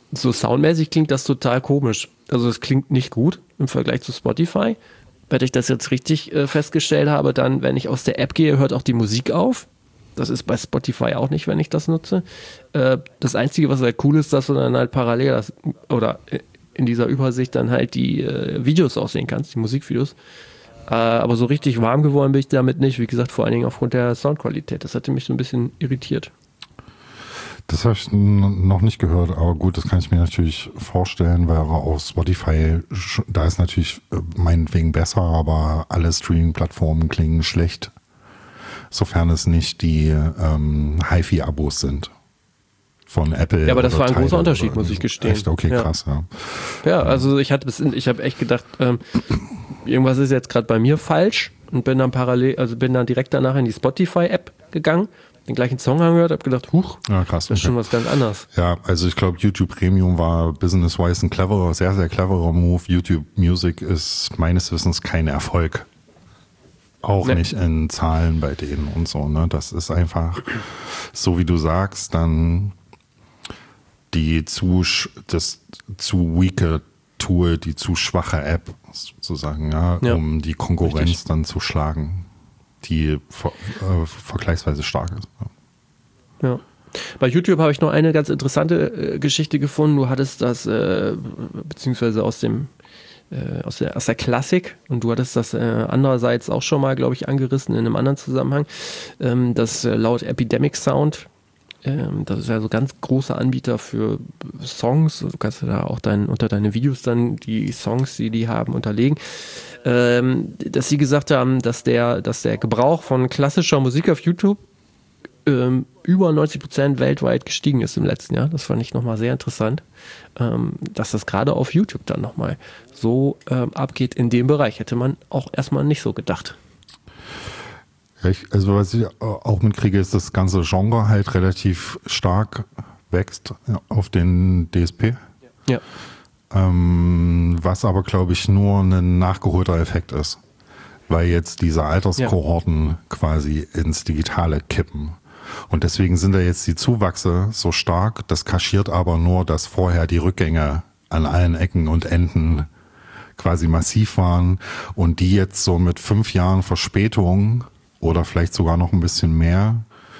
so soundmäßig klingt das total komisch. Also es klingt nicht gut im Vergleich zu Spotify. Wenn ich das jetzt richtig äh, festgestellt habe, dann, wenn ich aus der App gehe, hört auch die Musik auf. Das ist bei Spotify auch nicht, wenn ich das nutze. Äh, das Einzige, was halt cool ist, dass du dann halt parallel das, oder in dieser Übersicht dann halt die äh, Videos aussehen kannst, die Musikvideos. Äh, aber so richtig warm geworden bin ich damit nicht. Wie gesagt, vor allen Dingen aufgrund der Soundqualität. Das hatte mich so ein bisschen irritiert. Das habe ich noch nicht gehört, aber gut, das kann ich mir natürlich vorstellen, weil auf Spotify, da ist natürlich meinetwegen besser, aber alle Streaming-Plattformen klingen schlecht, sofern es nicht die ähm, Hi-Fi-Abos sind von Apple. Ja, aber das war ein Tidal großer Unterschied, oder, muss ich gestehen. Echt? Okay, ja. krass, ja. Ja, also ich hatte bis in, ich habe echt gedacht, ähm, irgendwas ist jetzt gerade bei mir falsch und bin dann parallel, also bin dann direkt danach in die Spotify-App gegangen, den gleichen Song angehört, habe gedacht, huch, ja, krass, das ist okay. schon was ganz anderes. Ja, also ich glaube, YouTube Premium war business-wise ein cleverer, sehr, sehr cleverer Move. YouTube Music ist meines Wissens kein Erfolg. Auch nee. nicht in Zahlen bei denen und so. Ne? Das ist einfach, so wie du sagst, dann die zu, das zu weake Tool, die zu schwache App sozusagen, ja, ja. um die Konkurrenz Richtig. dann zu schlagen, die ver, äh, vergleichsweise stark ist. Ja. ja. Bei YouTube habe ich noch eine ganz interessante äh, Geschichte gefunden. Du hattest das, äh, beziehungsweise aus dem äh, aus, der, aus der Klassik, und du hattest das äh, andererseits auch schon mal, glaube ich, angerissen in einem anderen Zusammenhang, ähm, das äh, laut Epidemic Sound, ähm, das ist ja so ein ganz großer Anbieter für Songs. Du kannst da auch dein, unter deine Videos dann die Songs, die die haben, unterlegen. Ähm, dass sie gesagt haben, dass der, dass der Gebrauch von klassischer Musik auf YouTube ähm, über neunzig Prozent weltweit gestiegen ist im letzten Jahr. Das fand ich nochmal sehr interessant, ähm, dass das gerade auf YouTube dann nochmal so ähm, abgeht in dem Bereich. Hätte man auch erstmal nicht so gedacht. Ja, ich, also was ich auch mitkriege, ist, das ganze Genre halt relativ stark wächst auf den D S P. Ja. Ähm, was aber, glaube ich, nur ein nachgeholter Effekt ist, weil jetzt diese Alterskohorten ja. quasi ins Digitale kippen. Und deswegen sind da jetzt die Zuwachse so stark, das kaschiert aber nur, dass vorher die Rückgänge an allen Ecken und Enden quasi massiv waren und die jetzt so mit fünf Jahren Verspätung oder vielleicht sogar noch ein bisschen mehr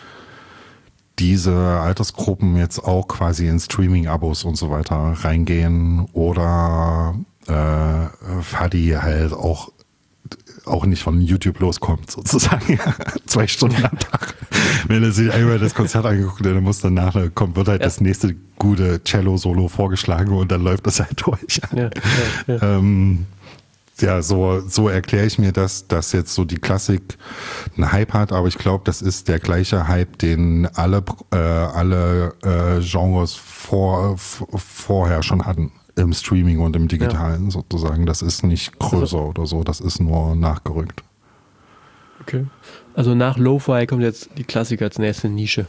diese Altersgruppen jetzt auch quasi in Streaming-Abos und so weiter reingehen oder äh, Fadi halt auch auch nicht von YouTube loskommt, sozusagen. Zwei Stunden am Tag. Wenn er sich einmal das Konzert angeguckt hat, dann muss danach, kommt, wird halt ja. das nächste gute Cello-Solo vorgeschlagen und dann läuft das halt durch. Ja, ja, ja. Ähm, ja so, so erkläre ich mir das, dass jetzt so die Klassik einen Hype hat, aber ich glaube, das ist der gleiche Hype, den alle, äh, alle äh, Genres vor, vorher schon hatten. Im Streaming und im Digitalen ja. sozusagen. Das ist nicht größer also, oder so, das ist nur nachgerückt. Okay. Also nach Lo-Fi kommt jetzt die Klassik als nächste Nische.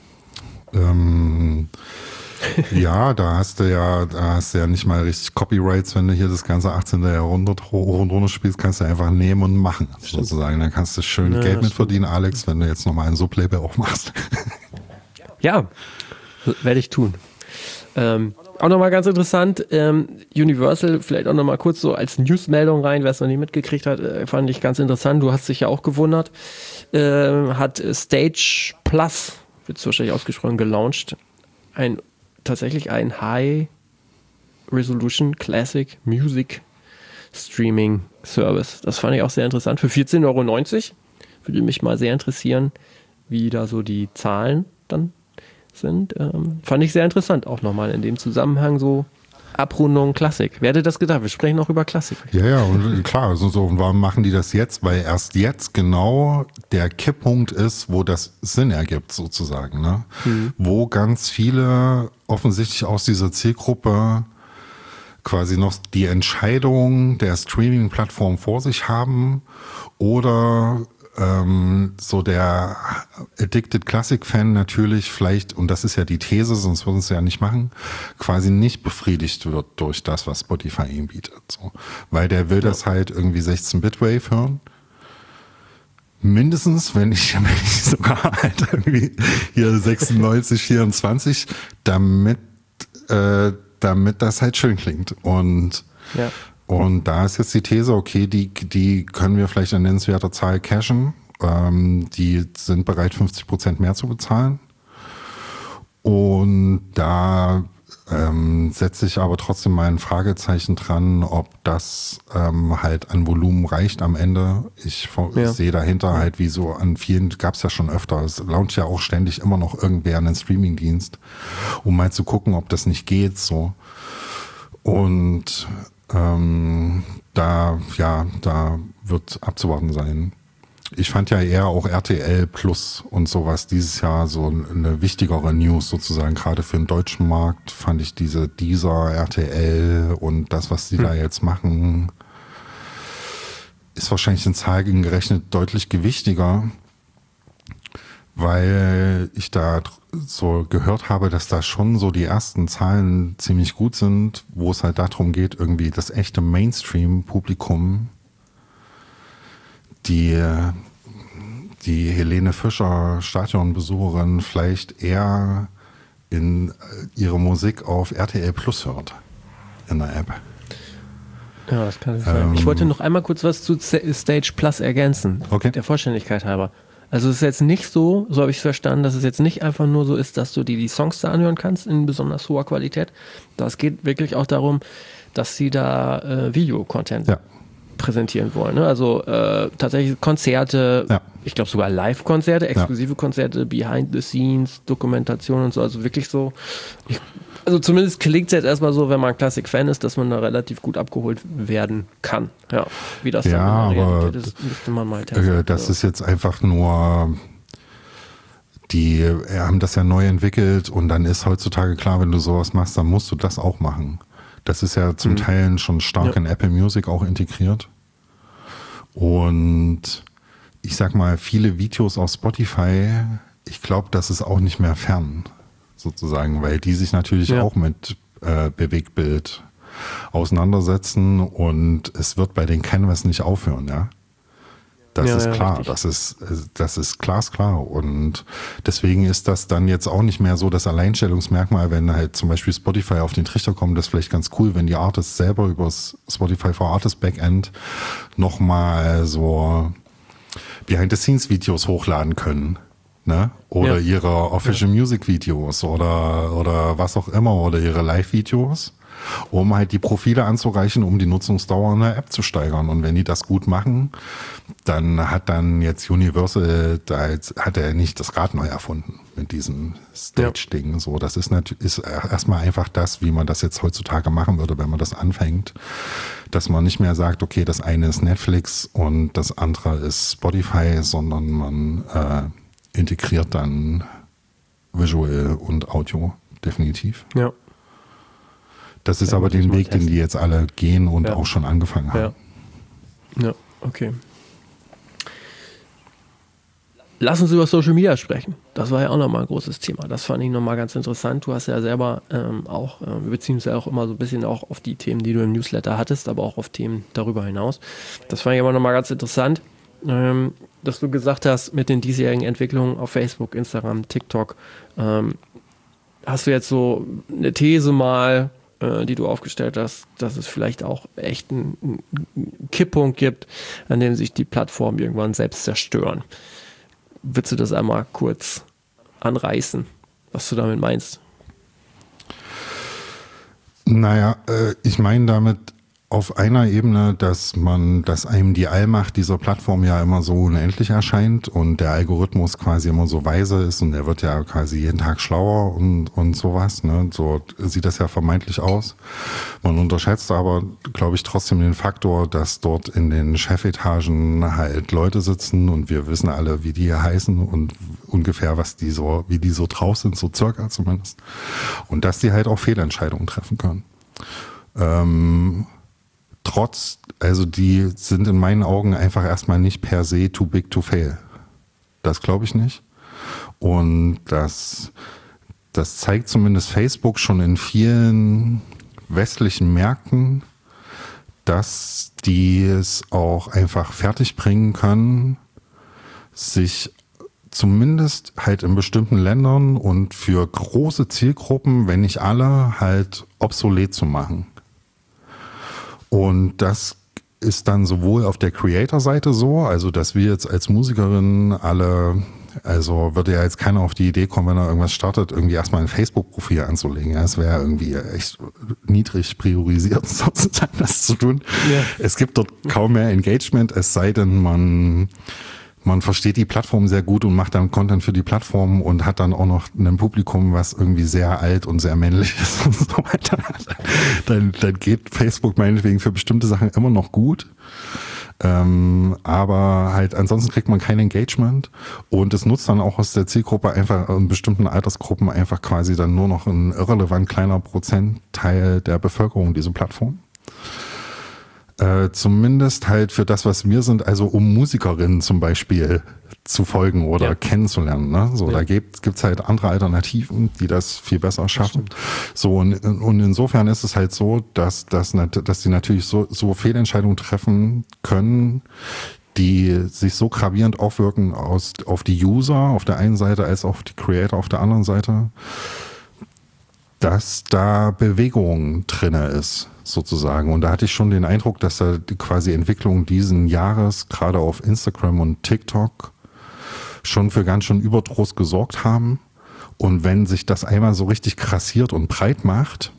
Ähm, ja, da hast du ja, da hast du ja nicht mal richtig Copyrights, wenn du hier das ganze achtzehnten Jahrhundert hoch und runter spielst, kannst du einfach nehmen und machen, stimmt. sozusagen. Dann kannst du schön ja, Geld mit verdienen, Alex, wenn du jetzt nochmal ein Sublabel auch machst. Ja, werde ich tun. Ähm, auch nochmal ganz interessant, ähm, Universal, vielleicht auch nochmal kurz so als Newsmeldung rein, wer es noch nicht mitgekriegt hat, äh, fand ich ganz interessant, du hast dich ja auch gewundert, äh, hat Stage Plus, wird es wahrscheinlich ausgesprochen, gelauncht, ein, tatsächlich ein High Resolution Classic Music Streaming Service. Das fand ich auch sehr interessant, für vierzehn Euro neunzig, würde mich mal sehr interessieren, wie da so die Zahlen dann sind. Ähm, fand ich sehr interessant, auch nochmal in dem Zusammenhang so Abrundung Klassik. Wer hätte das gedacht? Wir sprechen noch über Klassik. Ja, ja, und klar, also so, und warum machen die das jetzt? Weil erst jetzt genau der Kipppunkt ist, wo das Sinn ergibt, sozusagen, ne? Mhm. Wo ganz viele offensichtlich aus dieser Zielgruppe quasi noch die Entscheidung der Streaming-Plattform vor sich haben oder Ähm, so der Addicted Classic-Fan natürlich vielleicht, und das ist ja die These, sonst würden sie ja nicht machen, quasi nicht befriedigt wird durch das, was Spotify ihm bietet. So. Weil der will ja. das halt irgendwie sechzehn Bit Wave hören. Mindestens, wenn nicht, wenn ich sogar halt irgendwie hier sechsundneunzig, vierundzwanzig, damit äh, damit das halt schön klingt. Und, Ja. und da ist jetzt die These, okay, die, die können wir vielleicht in nennenswerter Zahl cashen. Ähm, die sind bereit, fünfzig Prozent mehr zu bezahlen. Und da ähm, setze ich aber trotzdem mal ein Fragezeichen dran, ob das ähm, halt an Volumen reicht am Ende. Ich, Ja. ich sehe dahinter halt, wie so an vielen, gab es ja schon öfter, es launcht ja auch ständig immer noch irgendwer einen Streamingdienst, um mal zu gucken, ob das nicht geht so. Und ähm, da, ja, da wird abzuwarten sein. Ich fand ja eher auch R T L Plus und sowas dieses Jahr so eine wichtigere News sozusagen. Gerade für den deutschen Markt fand ich diese Deezer, R T L und das, was die hm. da jetzt machen, ist wahrscheinlich in Zahlen gerechnet deutlich gewichtiger, weil ich da so gehört habe, dass da schon so die ersten Zahlen ziemlich gut sind, wo es halt darum geht, irgendwie das echte Mainstream-Publikum, die, die Helene Fischer Stadionbesucherin vielleicht eher in ihre Musik auf R T L Plus hört in der App. Ja, das kann sein. Ähm, ich wollte noch einmal kurz was zu Stage Plus ergänzen, okay. Der Vollständigkeit halber. Also es ist jetzt nicht so, so habe ich es verstanden, dass es jetzt nicht einfach nur so ist, dass du dir die Songs da anhören kannst in besonders hoher Qualität. Das geht wirklich auch darum, dass sie da äh, Video-Content ja. präsentieren wollen. Ne? Also äh, tatsächlich Konzerte, ja. ich glaube sogar Live-Konzerte, exklusive ja. Konzerte, Behind the Scenes, Dokumentation und so. Also wirklich so, ich, also zumindest klingt es jetzt erstmal so, wenn man Classic-Fan ist, dass man da relativ gut abgeholt werden kann. Ja, wie das ja, dann in der aber Realität ist, müsste man mal testen. Äh, das ist jetzt einfach nur, die haben das ja neu entwickelt und dann ist heutzutage klar, wenn du sowas machst, dann musst du das auch machen. Das ist ja zum mhm. Teil schon stark ja. in Apple Music auch integriert. Und ich sag mal, viele Videos auf Spotify, ich glaube, das ist auch nicht mehr fern, sozusagen, weil die sich natürlich ja. auch mit äh, Bewegtbild auseinandersetzen und es wird bei den Canvas nicht aufhören, ja. Das ja, ist ja, klar, richtig. das ist, das ist glasklar und deswegen ist das dann jetzt auch nicht mehr so das Alleinstellungsmerkmal, wenn halt zum Beispiel Spotify auf den Trichter kommt, das ist vielleicht ganz cool, wenn die Artists selber über das Spotify for Artists Backend nochmal so Behind-the-Scenes-Videos hochladen können, ne? Oder ja. ihre Official ja. Music-Videos oder, oder was auch immer oder ihre Live-Videos, um halt die Profile anzureichen, um die Nutzungsdauer in der App zu steigern. Und wenn die das gut machen, dann hat dann jetzt Universal, da jetzt, hat er nicht das Rad neu erfunden mit diesem Stage-Ding. So, das ist natürlich, ist erstmal einfach das, wie man das jetzt heutzutage machen würde, wenn man das anfängt. Dass man nicht mehr sagt, okay, das eine ist Netflix und das andere ist Spotify, sondern man äh, integriert dann Visual und Audio, definitiv. Ja. Das ist ja, aber den Weg, den die jetzt alle gehen und ja. auch schon angefangen haben. Ja, ja okay. Lass uns über Social Media sprechen. Das war ja auch nochmal ein großes Thema. Das fand ich nochmal ganz interessant. Du hast ja selber ähm, auch, äh, wir beziehen uns ja auch immer so ein bisschen auch auf die Themen, die du im Newsletter hattest, aber auch auf Themen darüber hinaus. Das fand ich aber nochmal ganz interessant, ähm, dass du gesagt hast, mit den diesjährigen Entwicklungen auf Facebook, Instagram, TikTok, ähm, hast du jetzt so eine These mal, die du aufgestellt hast, dass es vielleicht auch echt einen, einen Kipppunkt gibt, an dem sich die Plattformen irgendwann selbst zerstören. Willst du das einmal kurz anreißen, was du damit meinst? Naja, äh, ich meine damit auf einer Ebene, dass man, dass einem die Allmacht dieser Plattform ja immer so unendlich erscheint und der Algorithmus quasi immer so weise ist und der wird ja quasi jeden Tag schlauer und, und sowas, ne? So sieht das ja vermeintlich aus. Man unterschätzt aber, glaube ich, trotzdem den Faktor, dass dort in den Chefetagen halt Leute sitzen und wir wissen alle, wie die hier heißen und ungefähr, was die so, wie die so drauf sind, so circa zumindest. Und dass die halt auch Fehlentscheidungen treffen können. Ähm, Trotz, also die sind in meinen Augen einfach erstmal nicht per se too big to fail. Das glaube ich nicht. Und das, das zeigt zumindest Facebook schon in vielen westlichen Märkten, dass die es auch einfach fertig bringen können, sich zumindest halt in bestimmten Ländern und für große Zielgruppen, wenn nicht alle, halt obsolet zu machen. Und das ist dann sowohl auf der Creator-Seite so, also dass wir jetzt als Musikerinnen alle, also würde ja jetzt keiner auf die Idee kommen, wenn er irgendwas startet, irgendwie erstmal ein Facebook-Profil anzulegen. Ja, das wäre irgendwie echt niedrig priorisiert, sozusagen das zu tun. Ja. Es gibt dort kaum mehr Engagement, es sei denn, man Man versteht die Plattform sehr gut und macht dann Content für die Plattform und hat dann auch noch ein Publikum, was irgendwie sehr alt und sehr männlich ist und so weiter. Dann, dann geht Facebook meinetwegen für bestimmte Sachen immer noch gut. Ähm, aber halt ansonsten kriegt man kein Engagement und es nutzt dann auch aus der Zielgruppe einfach in bestimmten Altersgruppen einfach quasi dann nur noch ein irrelevant kleiner Prozentteil der Bevölkerung diese Plattform. Äh, zumindest halt für das, was wir sind, also um Musikerinnen zum Beispiel zu folgen oder ja. kennenzulernen. Ne? So, ja. Da gibt es halt andere Alternativen, die das viel besser schaffen. So und, und insofern ist es halt so, dass, dass, dass die natürlich so, so Fehlentscheidungen treffen können, die sich so gravierend aufwirken aus, auf die User auf der einen Seite als auf die Creator auf der anderen Seite, dass da Bewegung drinne ist, sozusagen. Und da hatte ich schon den Eindruck, dass da die quasi Entwicklung diesen Jahres gerade auf Instagram und TikTok schon für ganz schön Überdruss gesorgt haben. Und wenn sich das einmal so richtig krassiert und breit macht,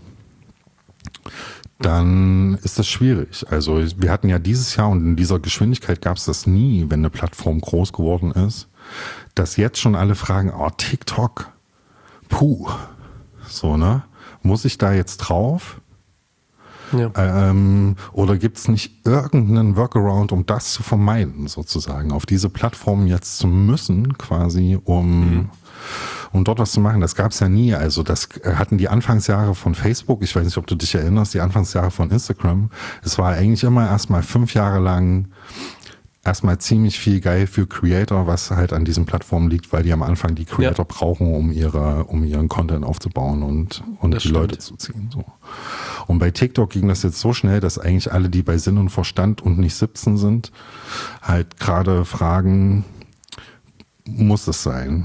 dann ist das schwierig. Also wir hatten ja dieses Jahr und in dieser Geschwindigkeit gab es das nie, wenn eine Plattform groß geworden ist, dass jetzt schon alle fragen, oh, TikTok, puh, so, ne? Muss ich da jetzt drauf? Ja. Ähm, oder gibt es nicht irgendeinen Workaround, um das zu vermeiden, sozusagen, auf diese Plattform jetzt zu müssen, quasi, um, mhm. um dort was zu machen? Das gab es ja nie. Also das hatten die Anfangsjahre von Facebook, ich weiß nicht, ob du dich erinnerst, die Anfangsjahre von Instagram. Es war eigentlich immer erstmal fünf Jahre lang erstmal ziemlich viel geil für Creator, was halt an diesen Plattformen liegt, weil die am Anfang die Creator ja. brauchen, um ihre, um ihren Content aufzubauen und, und die stimmt. Leute zu ziehen. So. Und bei TikTok ging das jetzt so schnell, dass eigentlich alle, die bei Sinn und Verstand und nicht siebzehn sind, halt gerade fragen, muss es sein?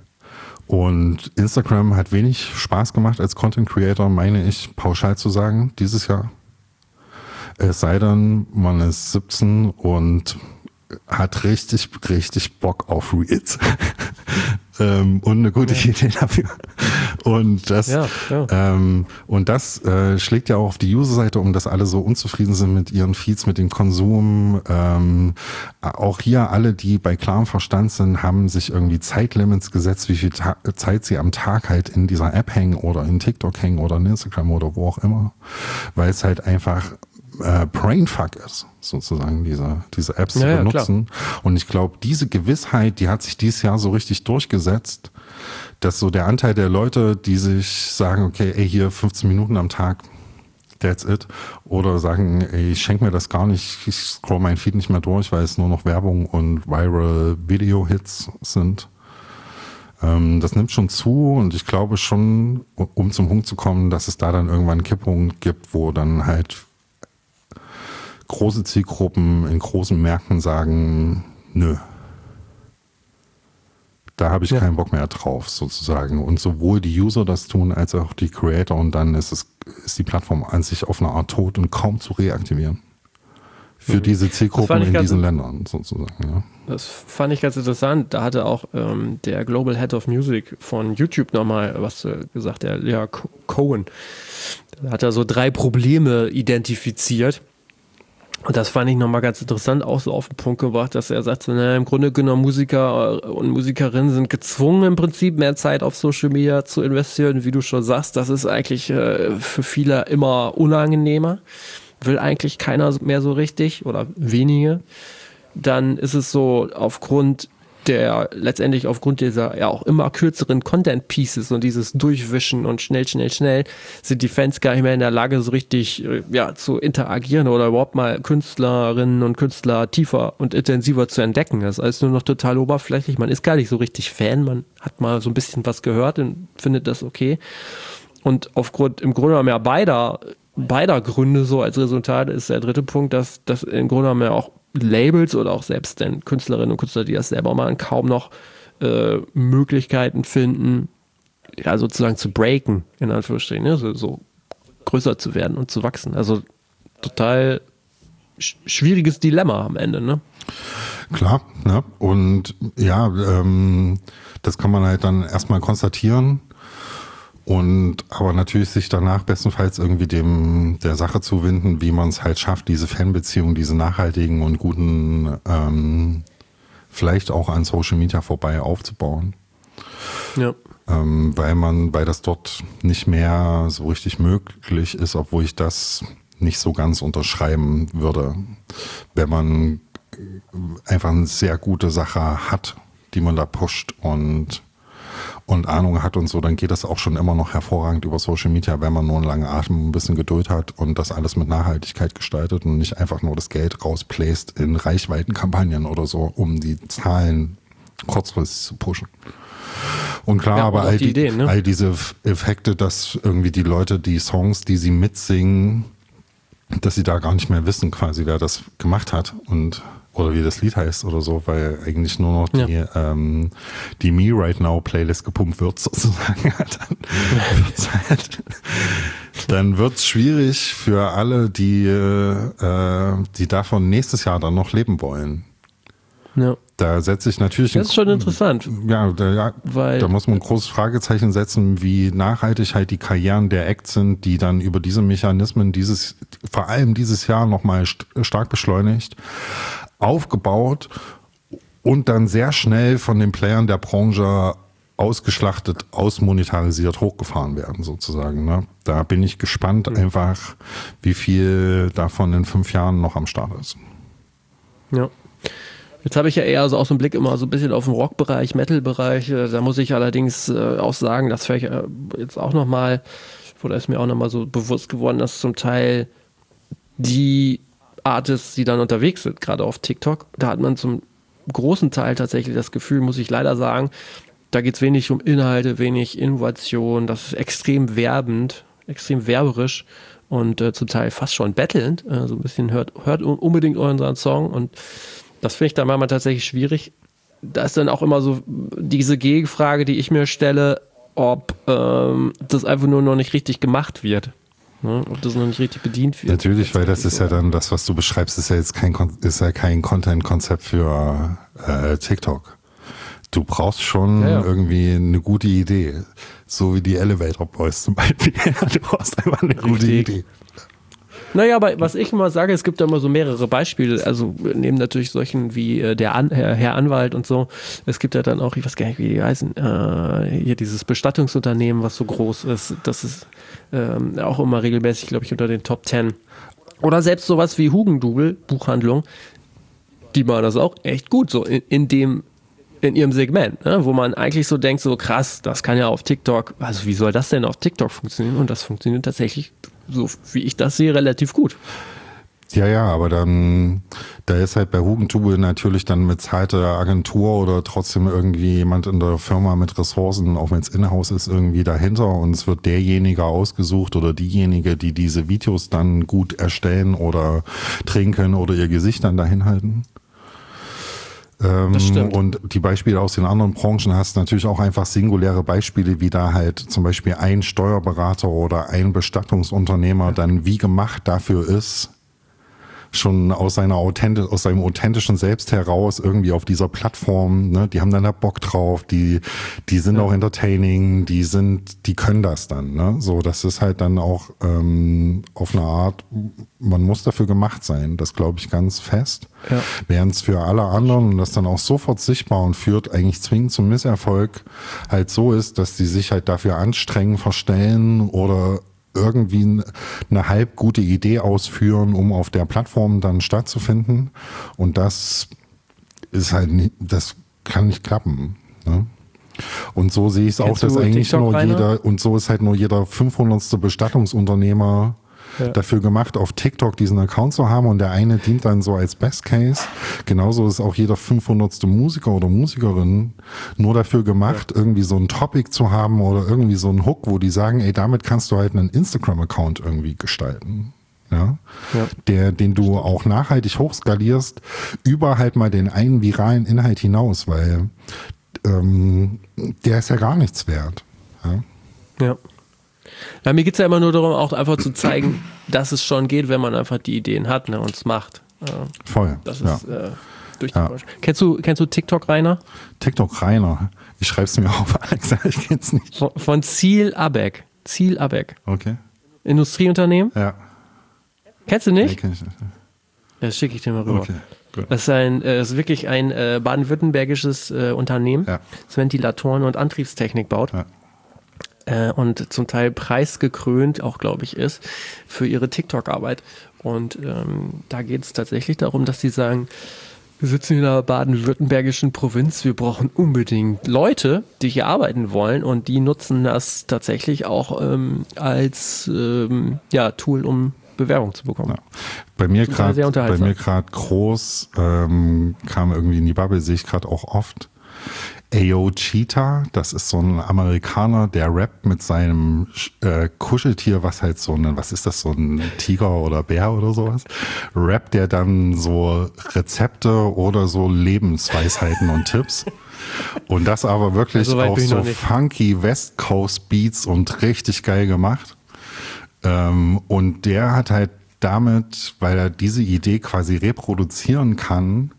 Und Instagram hat wenig Spaß gemacht als Content Creator, meine ich, pauschal zu sagen, dieses Jahr. Es sei denn, man ist siebzehn und hat richtig, richtig Bock auf Reels. ähm, und eine gute ja. Idee dafür. Und das, ja, ja. Ähm, und das äh, schlägt ja auch auf die User-Seite um, dass alle so unzufrieden sind mit ihren Feeds, mit dem Konsum. Ähm, auch hier alle, die bei klarem Verstand sind, haben sich irgendwie Zeitlimits gesetzt, wie viel Ta- Zeit sie am Tag halt in dieser App hängen oder in TikTok hängen oder in Instagram oder wo auch immer. Weil es halt einfach Äh, Brainfuck ist, sozusagen, diese, diese Apps ja, zu benutzen. Ja, und ich glaube, diese Gewissheit, die hat sich dieses Jahr so richtig durchgesetzt, dass so der Anteil der Leute, die sich sagen, okay, ey, hier fünfzehn Minuten am Tag, that's it, oder sagen, ey, ich schenke mir das gar nicht, ich scroll mein Feed nicht mehr durch, weil es nur noch Werbung und viral Video-Hits sind. Ähm, das nimmt schon zu und ich glaube schon, um zum Punkt zu kommen, dass es da dann irgendwann einen Kipppunkt gibt, wo dann halt große Zielgruppen in großen Märkten sagen, nö, da habe ich ja. keinen Bock mehr drauf, sozusagen. Und sowohl die User das tun, als auch die Creator und dann ist es, ist die Plattform an sich auf eine Art tot und kaum zu reaktivieren. Für mhm. diese Zielgruppen in diesen Ländern, sozusagen. Ja. Das fand ich ganz interessant. Da hatte auch ähm, der Global Head of Music von YouTube nochmal was äh, gesagt, der Lea Cohen. Da hat er so drei Probleme identifiziert. Und das fand ich nochmal ganz interessant, auch so auf den Punkt gebracht, dass er sagt, na, im Grunde genommen Musiker und Musikerinnen sind gezwungen im Prinzip mehr Zeit auf Social Media zu investieren. Wie du schon sagst, das ist eigentlich äh, für viele immer unangenehmer. Will eigentlich keiner mehr so richtig oder wenige. Dann ist es so aufgrund der, letztendlich aufgrund dieser ja auch immer kürzeren Content-Pieces und dieses Durchwischen und schnell, schnell, schnell, sind die Fans gar nicht mehr in der Lage, so richtig ja, zu interagieren oder überhaupt mal Künstlerinnen und Künstler tiefer und intensiver zu entdecken. Das ist alles nur noch total oberflächlich. Man ist gar nicht so richtig Fan. Man hat mal so ein bisschen was gehört und findet das okay. Und aufgrund, im Grunde genommen ja beider, beider Gründe so als Resultat ist der dritte Punkt, dass das im Grunde genommen ja auch Labels oder auch selbst denn Künstlerinnen und Künstler, die das selber machen, kaum noch äh, Möglichkeiten finden, ja, sozusagen zu breaken, in Anführungsstrichen, ne? so, so größer zu werden und zu wachsen. Also total sch- schwieriges Dilemma am Ende, ne? Klar, ne? Und ja, ähm, das kann man halt dann erstmal konstatieren und aber natürlich sich danach bestenfalls irgendwie dem der Sache zuwenden, wie man es halt schafft, diese Fanbeziehungen, diese nachhaltigen und guten, ähm, vielleicht auch an Social Media vorbei aufzubauen. Ja. Ähm, weil man, weil das dort nicht mehr so richtig möglich ist, obwohl ich das nicht so ganz unterschreiben würde, wenn man einfach eine sehr gute Sache hat, die man da pusht und und Ahnung hat und so, dann geht das auch schon immer noch hervorragend über Social Media, wenn man nur einen langen Atem, ein bisschen Geduld hat und das alles mit Nachhaltigkeit gestaltet und nicht einfach nur das Geld rausbläst in Reichweitenkampagnen oder so, um die Zahlen kurzfristig zu pushen. Und klar, Ja, aber und all, die die, Ideen, ne? all diese Effekte, dass irgendwie die Leute die Songs, die sie mitsingen, dass sie da gar nicht mehr wissen, quasi, wer das gemacht hat und oder wie das Lied heißt oder so, weil eigentlich nur noch die, Ja. ähm, die Me Right Now Playlist gepumpt wird, sozusagen. dann wird's halt, dann wird's schwierig für alle, die, äh, die davon nächstes Jahr dann noch leben wollen. Ja. Da setze ich natürlich... Das ist schon interessant. Ja, da, ja Weil- da muss man ein großes Fragezeichen setzen, wie nachhaltig halt die Karrieren der Acts sind, die dann über diese Mechanismen dieses, vor allem dieses Jahr nochmal st- stark beschleunigt, aufgebaut und dann sehr schnell von den Playern der Branche ausgeschlachtet, ausmonetarisiert, hochgefahren werden sozusagen. Ne? Da bin ich gespannt Mhm. einfach, wie viel davon in fünf Jahren noch am Start ist. Ja. Jetzt habe ich ja eher so aus dem Blick immer so ein bisschen auf den Rock-Bereich, Metal-Bereich. Äh, Da muss ich allerdings äh, auch sagen, das vielleicht äh, jetzt auch nochmal, oder ist mir auch nochmal so bewusst geworden, dass zum Teil die Artists, die dann unterwegs sind, gerade auf TikTok, da hat man zum großen Teil tatsächlich das Gefühl, muss ich leider sagen, da geht es wenig um Inhalte, wenig Innovation, das ist extrem werbend, extrem werberisch und äh, zum Teil fast schon bettelnd. Äh, so ein bisschen hört, hört unbedingt unseren Song und das finde ich dann manchmal tatsächlich schwierig. Da ist dann auch immer so diese Gegenfrage, die ich mir stelle, ob ähm, das einfach nur noch nicht richtig gemacht wird. Ne? Ob das noch nicht richtig bedient wird. Natürlich, weil das ist ja dann das, was du beschreibst, ist ja jetzt kein, Kon- ist ja kein Content-Konzept für äh, TikTok. Du brauchst schon Ja, ja. irgendwie eine gute Idee. So wie die Elevator Boys zum Beispiel. Du brauchst einfach eine gute Richtig. Idee. Naja, aber was ich immer sage, es gibt da immer so mehrere Beispiele, also neben natürlich solchen wie äh, der An Herr, Herr Anwalt und so, es gibt ja dann auch, ich weiß gar nicht, wie die heißen, äh, hier dieses Bestattungsunternehmen, was so groß ist, das ist ähm, auch immer regelmäßig, glaube ich, unter den Top Ten. Oder selbst sowas wie Hugendubel, Buchhandlung, die machen das auch echt gut, so in, in dem in ihrem Segment, ne? Wo man eigentlich so denkt, so krass, das kann ja auf TikTok, also wie soll das denn auf TikTok funktionieren? Und das funktioniert tatsächlich, so wie ich das sehe, relativ gut. Ja, ja, aber dann, da ist halt bei Hugendubel natürlich dann mit bezahlte Agentur oder trotzdem irgendwie jemand in der Firma mit Ressourcen, auch wenn es in-house ist, irgendwie dahinter und es wird derjenige ausgesucht oder diejenige, die diese Videos dann gut erstellen oder drehen können oder ihr Gesicht dann dahin halten. Ähm, Das stimmt. und die Beispiele aus den anderen Branchen hast natürlich auch einfach singuläre Beispiele, wie da halt zum Beispiel ein Steuerberater oder ein Bestattungsunternehmer dann wie gemacht dafür ist, schon aus seiner authentisch, aus seinem authentischen Selbst heraus irgendwie auf dieser Plattform, ne, die haben dann da Bock drauf, die, die sind Ja. auch entertaining, die sind, die können das dann, ne, so, das ist halt dann auch ähm, auf eine Art, man muss dafür gemacht sein, das glaube ich ganz fest, Ja. während es für alle anderen und das dann auch sofort sichtbar und führt eigentlich zwingend zum Misserfolg halt so ist, dass die sich halt dafür anstrengen, verstellen oder irgendwie eine halb gute Idee ausführen, um auf der Plattform dann stattzufinden. Und das ist halt nicht, das kann nicht klappen. Ne? Und so sehe ich es auch, Kennst dass du eigentlich TikTok, nur Rainer? jeder, und so ist halt nur jeder fünfhundertste Bestattungsunternehmer Ja. dafür gemacht, auf TikTok diesen Account zu haben und der eine dient dann so als Best Case. Genauso ist auch jeder fünfhundertste Musiker oder Musikerin nur dafür gemacht, ja. irgendwie so ein Topic zu haben oder irgendwie so ein Hook, wo die sagen, ey, damit kannst du halt einen Instagram-Account irgendwie gestalten. Ja? Ja. Der, den du auch nachhaltig hochskalierst, über halt mal den einen viralen Inhalt hinaus, weil ähm, der ist ja gar nichts wert. Ja. Ja. Na, mir geht es ja immer nur darum, auch einfach zu zeigen, dass es schon geht, wenn man einfach die Ideen hat, ne, und es macht. Ja. Voll. Das ist ja. äh, durch die Ja. Kennst du, kennst du TikTok, Rainer? TikTok Rainer. Ich schreibe es mir auf, Alexa, ich kenn's nicht. Von, von Ziel Abeck. Ziel Abeck. Okay. Industrieunternehmen. Ja. Kennst du Nee, nicht? kenn ich nicht. Das schicke ich dir mal rüber. Okay. Gut. Das ist, ein, äh, ist wirklich ein äh, baden-württembergisches äh, Unternehmen, Ja. das Ventilatoren und Antriebstechnik baut. Ja. Äh, und zum Teil preisgekrönt auch, glaube ich, ist für ihre TikTok-Arbeit. Und ähm, da geht es tatsächlich darum, dass sie sagen, wir sitzen in einer baden-württembergischen Provinz, wir brauchen unbedingt Leute, die hier arbeiten wollen, und die nutzen das tatsächlich auch ähm, als ähm, ja, Tool, um Bewerbung zu bekommen. Ja. Bei mir Zum Teil sehr gerade bei unterhaltsam. mir gerade groß ähm, kam irgendwie in die Bubble, sehe ich gerade auch oft. Ayo Cheetah, das ist so ein Amerikaner, der rappt mit seinem äh, Kuscheltier, was halt so ein, was ist das, so ein Tiger oder Bär oder sowas, rappt der dann so Rezepte oder so Lebensweisheiten und Tipps. Und das aber wirklich So weit auf bin ich so noch nicht. funky West Coast Beats und richtig geil gemacht. Ähm, und der hat halt damit, weil er diese Idee quasi reproduzieren kann,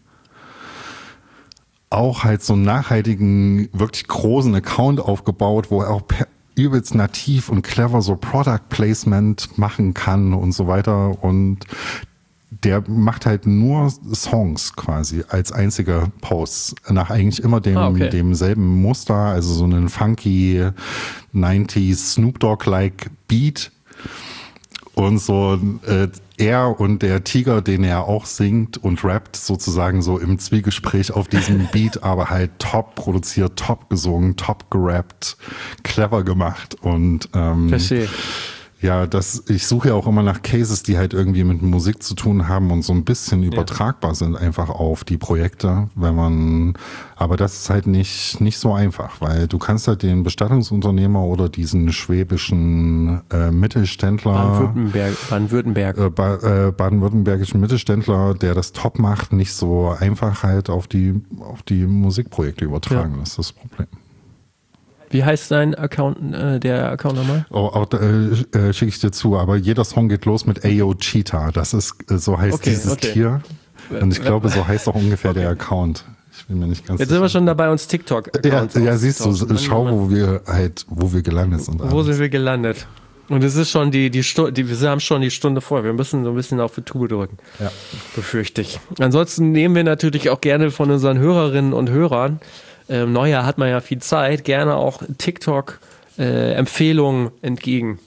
auch halt so einen nachhaltigen, wirklich großen Account aufgebaut, wo er auch per, übelst nativ und clever so Product Placement machen kann und so weiter. Und der macht halt nur Songs quasi als einziger Post, nach eigentlich immer dem, Ah, okay. demselben Muster, also so einen funky neunziger Snoop Dogg-like Beat. Und so äh, er und der Tiger, den er auch singt und rappt, sozusagen so im Zwiegespräch auf diesem Beat, aber halt top produziert, top gesungen, top gerappt, clever gemacht. Und ähm, Verstehe. ja, das, ich suche ja auch immer nach Cases, die halt irgendwie mit Musik zu tun haben und so ein bisschen übertragbar sind einfach auf die Projekte, wenn man, aber das ist halt nicht, nicht so einfach, weil du kannst halt den Bestattungsunternehmer oder diesen schwäbischen äh, Mittelständler, Baden-Württemberg, Baden-Württemberg. äh, ba äh, baden-württembergischen Mittelständler, der das top macht, nicht so einfach halt auf die, auf die Musikprojekte übertragen. Ja. Das ist das Problem. Wie heißt dein Account, äh, der Account nochmal? Oh, auch, äh, äh, schicke ich dir zu, aber jeder Song geht los mit Ayo Cheetah. Das ist, äh, so heißt Okay, dieses okay. Tier. Und ich glaube, so heißt auch ungefähr der Account. Ich bin mir nicht ganz Jetzt sind wir schon dabei, uns TikTok Ja, ja, siehst du, auszutauschen. schau, Mann, wo wir halt, wo wir gelandet sind. Wo sind wir gelandet? Und es ist schon die, die Stunde, die, wir haben schon die Stunde vor. Wir müssen so ein bisschen auf die Tube drücken. Ja. Befürchte ich. Ansonsten nehmen wir natürlich auch gerne von unseren Hörerinnen und Hörern, ähm, Neujahr hat man ja viel Zeit, gerne auch TikTok-Empfehlungen äh, entgegen.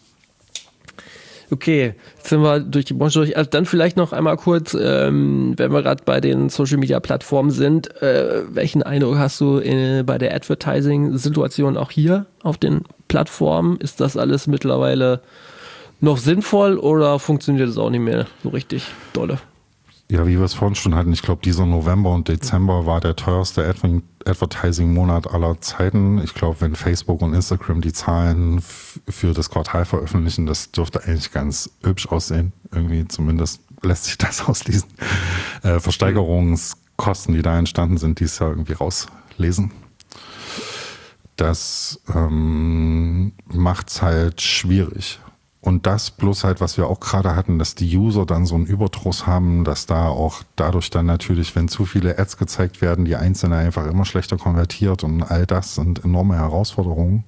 Okay, jetzt sind wir durch die Branche durch. Also dann vielleicht noch einmal kurz, ähm, wenn wir gerade bei den Social-Media-Plattformen sind, äh, welchen Eindruck hast du äh, bei der Advertising-Situation auch hier auf den Plattformen? Ist das alles mittlerweile noch sinnvoll oder funktioniert es auch nicht mehr so richtig dolle? Ja, wie wir es vorhin schon hatten, ich glaube, dieser November und Dezember war der teuerste Adver- Advertising-Monat aller Zeiten. Ich glaube, wenn Facebook und Instagram die Zahlen f- für das Quartal veröffentlichen, das dürfte eigentlich ganz hübsch aussehen. Irgendwie zumindest lässt sich das aus diesen äh, Versteigerungskosten, die da entstanden sind, dieses Jahr irgendwie rauslesen. Das ähm, macht's halt schwierig. Und das bloß halt, was wir auch gerade hatten, dass die User dann so einen Überdruss haben, dass da auch dadurch dann natürlich, wenn zu viele Ads gezeigt werden, die Einzelne einfach immer schlechter konvertiert und all das sind enorme Herausforderungen.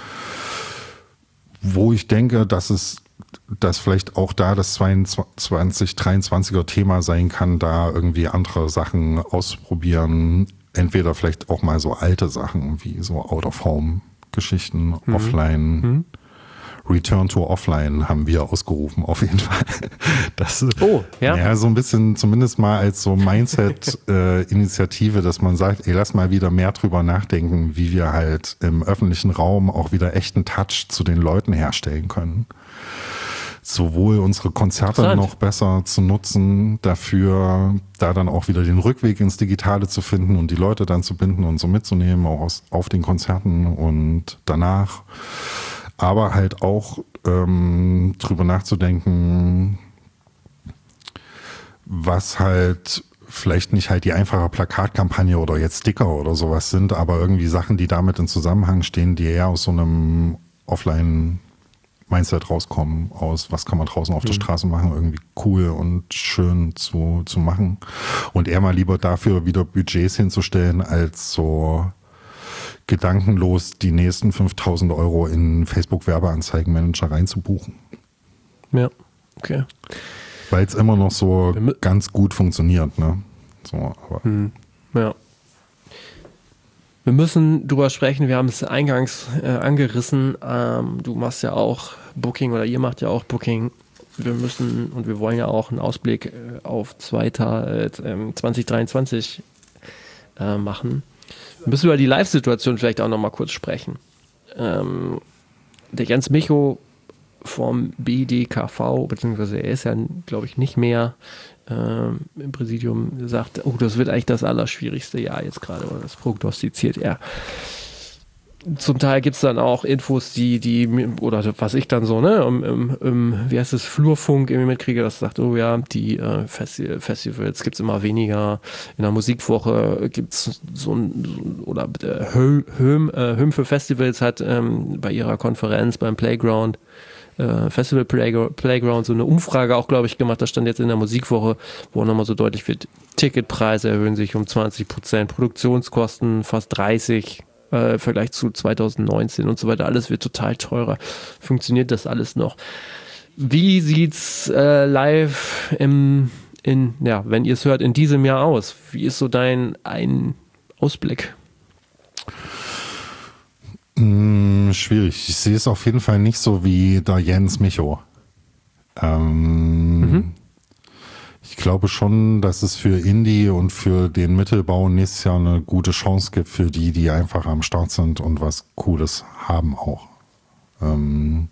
Wo ich denke, dass es, dass vielleicht auch da das zwanzig dreiundzwanziger Thema sein kann, da irgendwie andere Sachen auszuprobieren. Entweder vielleicht auch mal so alte Sachen wie so Out-of-Home-Geschichten, mhm. Offline. Mhm. Return to Offline haben wir ausgerufen, auf jeden Fall. Das, oh, ja. Ja, so ein bisschen, zumindest mal als so Mindset-Initiative, äh, dass man sagt, ey, lass mal wieder mehr drüber nachdenken, wie wir halt im öffentlichen Raum auch wieder echten Touch zu den Leuten herstellen können. Sowohl unsere Konzerte noch besser zu nutzen, dafür da dann auch wieder den Rückweg ins Digitale zu finden und die Leute dann zu binden und so mitzunehmen, auch aus, auf den Konzerten und danach. Aber halt auch ähm, drüber nachzudenken, was halt vielleicht nicht halt die einfache Plakatkampagne oder jetzt Sticker oder sowas sind, aber irgendwie Sachen, die damit in Zusammenhang stehen, die eher aus so einem Offline-Mindset rauskommen, aus was kann man draußen auf mhm. der Straße machen, irgendwie cool und schön zu, zu machen. Und eher mal lieber dafür wieder Budgets hinzustellen, als so gedankenlos die nächsten fünftausend Euro in Facebook-Werbeanzeigenmanager reinzubuchen. Ja, okay. Weil es immer noch so ganz gut funktioniert, ne? So, aber. Hm, ja. Wir müssen drüber sprechen, wir haben es eingangs äh, angerissen. Ähm, du machst ja auch Booking oder ihr macht ja auch Booking. Wir müssen und wir wollen ja auch einen Ausblick äh, auf zweiter, äh, zwanzig dreiundzwanzig äh, machen. Wir müssen über die Live-Situation vielleicht auch nochmal kurz sprechen. Ähm, der Jens Micho vom B D K V, beziehungsweise er ist ja, glaube ich, nicht mehr ähm, im Präsidium, sagt, oh, das wird eigentlich das allerschwierigste Jahr jetzt gerade, oder das prognostiziert er. Zum Teil gibt es dann auch Infos, die, die, oder was ich dann so, ne, im, im, im wie heißt es, Flurfunk irgendwie mitkriege, das sagt, oh ja, die äh, Festi- Festivals gibt es immer weniger. In der Musikwoche gibt es so ein, oder äh, Höhm, äh, Höhm für Festivals hat ähm, bei ihrer Konferenz beim Playground, äh, Festival Playground, Playground so eine Umfrage auch, glaube ich, gemacht, das stand jetzt in der Musikwoche, wo nochmal so deutlich wird, Ticketpreise erhöhen sich um zwanzig Prozent, Produktionskosten fast dreißig Prozent. Im Vergleich zu zwanzig neunzehn und so weiter, alles wird total teurer. Funktioniert das alles noch? Wie sieht's äh, live im, in, ja, wenn ihr es hört, in diesem Jahr aus? Wie ist so dein ein Ausblick? Hm, schwierig. Ich sehe es auf jeden Fall nicht so wie der Jens Micho. Ähm, mhm. Ich glaube schon, dass es für Indie und für den Mittelbau nächstes Jahr eine gute Chance gibt für die, die einfach am Start sind und was Cooles haben auch. Ähm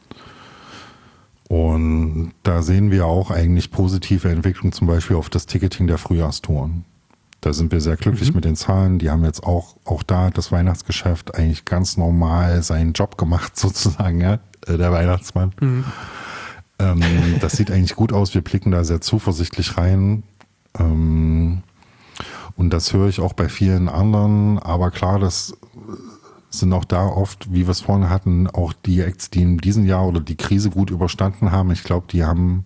und da sehen wir auch eigentlich positive Entwicklung, zum Beispiel auf das Ticketing der Frühjahrstouren. Da sind wir sehr glücklich mhm. mit den Zahlen. Die haben jetzt auch, auch da das Weihnachtsgeschäft eigentlich ganz normal seinen Job gemacht, sozusagen, ja, der Weihnachtsmann. Mhm. Ähm, das sieht eigentlich gut aus. Wir blicken da sehr zuversichtlich rein. Ähm, und das höre ich auch bei vielen anderen. Aber klar, das sind auch da oft, wie wir es vorhin hatten, auch die Acts, die in diesem Jahr oder die Krise gut überstanden haben. Ich glaube, die haben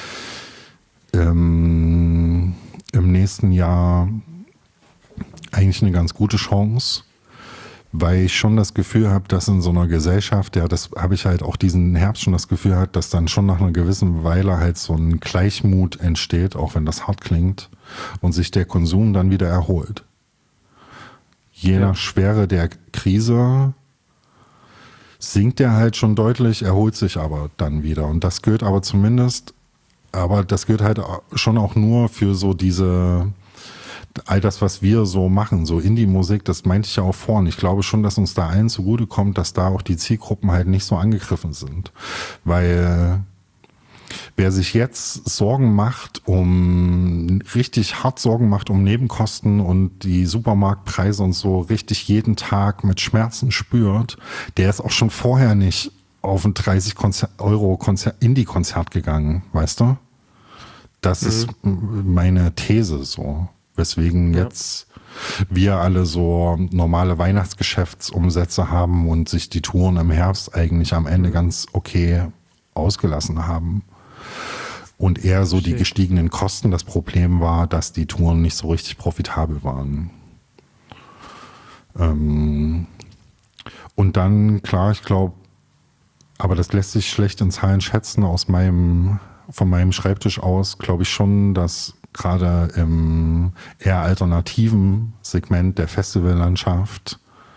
ähm, im nächsten Jahr eigentlich eine ganz gute Chance. Weil ich schon das Gefühl habe, dass in so einer Gesellschaft, ja, das habe ich halt auch diesen Herbst schon das Gefühl hat, dass dann schon nach einer gewissen Weile halt so ein Gleichmut entsteht, auch wenn das hart klingt, und sich der Konsum dann wieder erholt. Je nach Schwere der Krise sinkt er halt schon deutlich, erholt sich aber dann wieder. Und das gilt aber zumindest, aber das gilt halt schon auch nur für so diese... all das, was wir so machen, so Indie-Musik, das meinte ich ja auch vorhin. Ich glaube schon, dass uns da allen zugutekommt, dass da auch die Zielgruppen halt nicht so angegriffen sind. Weil wer sich jetzt Sorgen macht, um richtig hart Sorgen macht um Nebenkosten und die Supermarktpreise und so richtig jeden Tag mit Schmerzen spürt, der ist auch schon vorher nicht auf ein dreißig Euro Indie-Konzert gegangen, weißt du? Das mhm. ist meine These so. Weswegen ja. jetzt wir alle so normale Weihnachtsgeschäftsumsätze haben und sich die Touren im Herbst eigentlich am Ende ganz okay ausgelassen haben. Und eher so die gestiegenen Kosten das Problem war, dass die Touren nicht so richtig profitabel waren. Ähm und dann, klar, ich glaube, aber das lässt sich schlecht in Zahlen schätzen, aus meinem, von meinem Schreibtisch aus, glaube ich schon, dass gerade im eher alternativen Segment der Festivallandschaft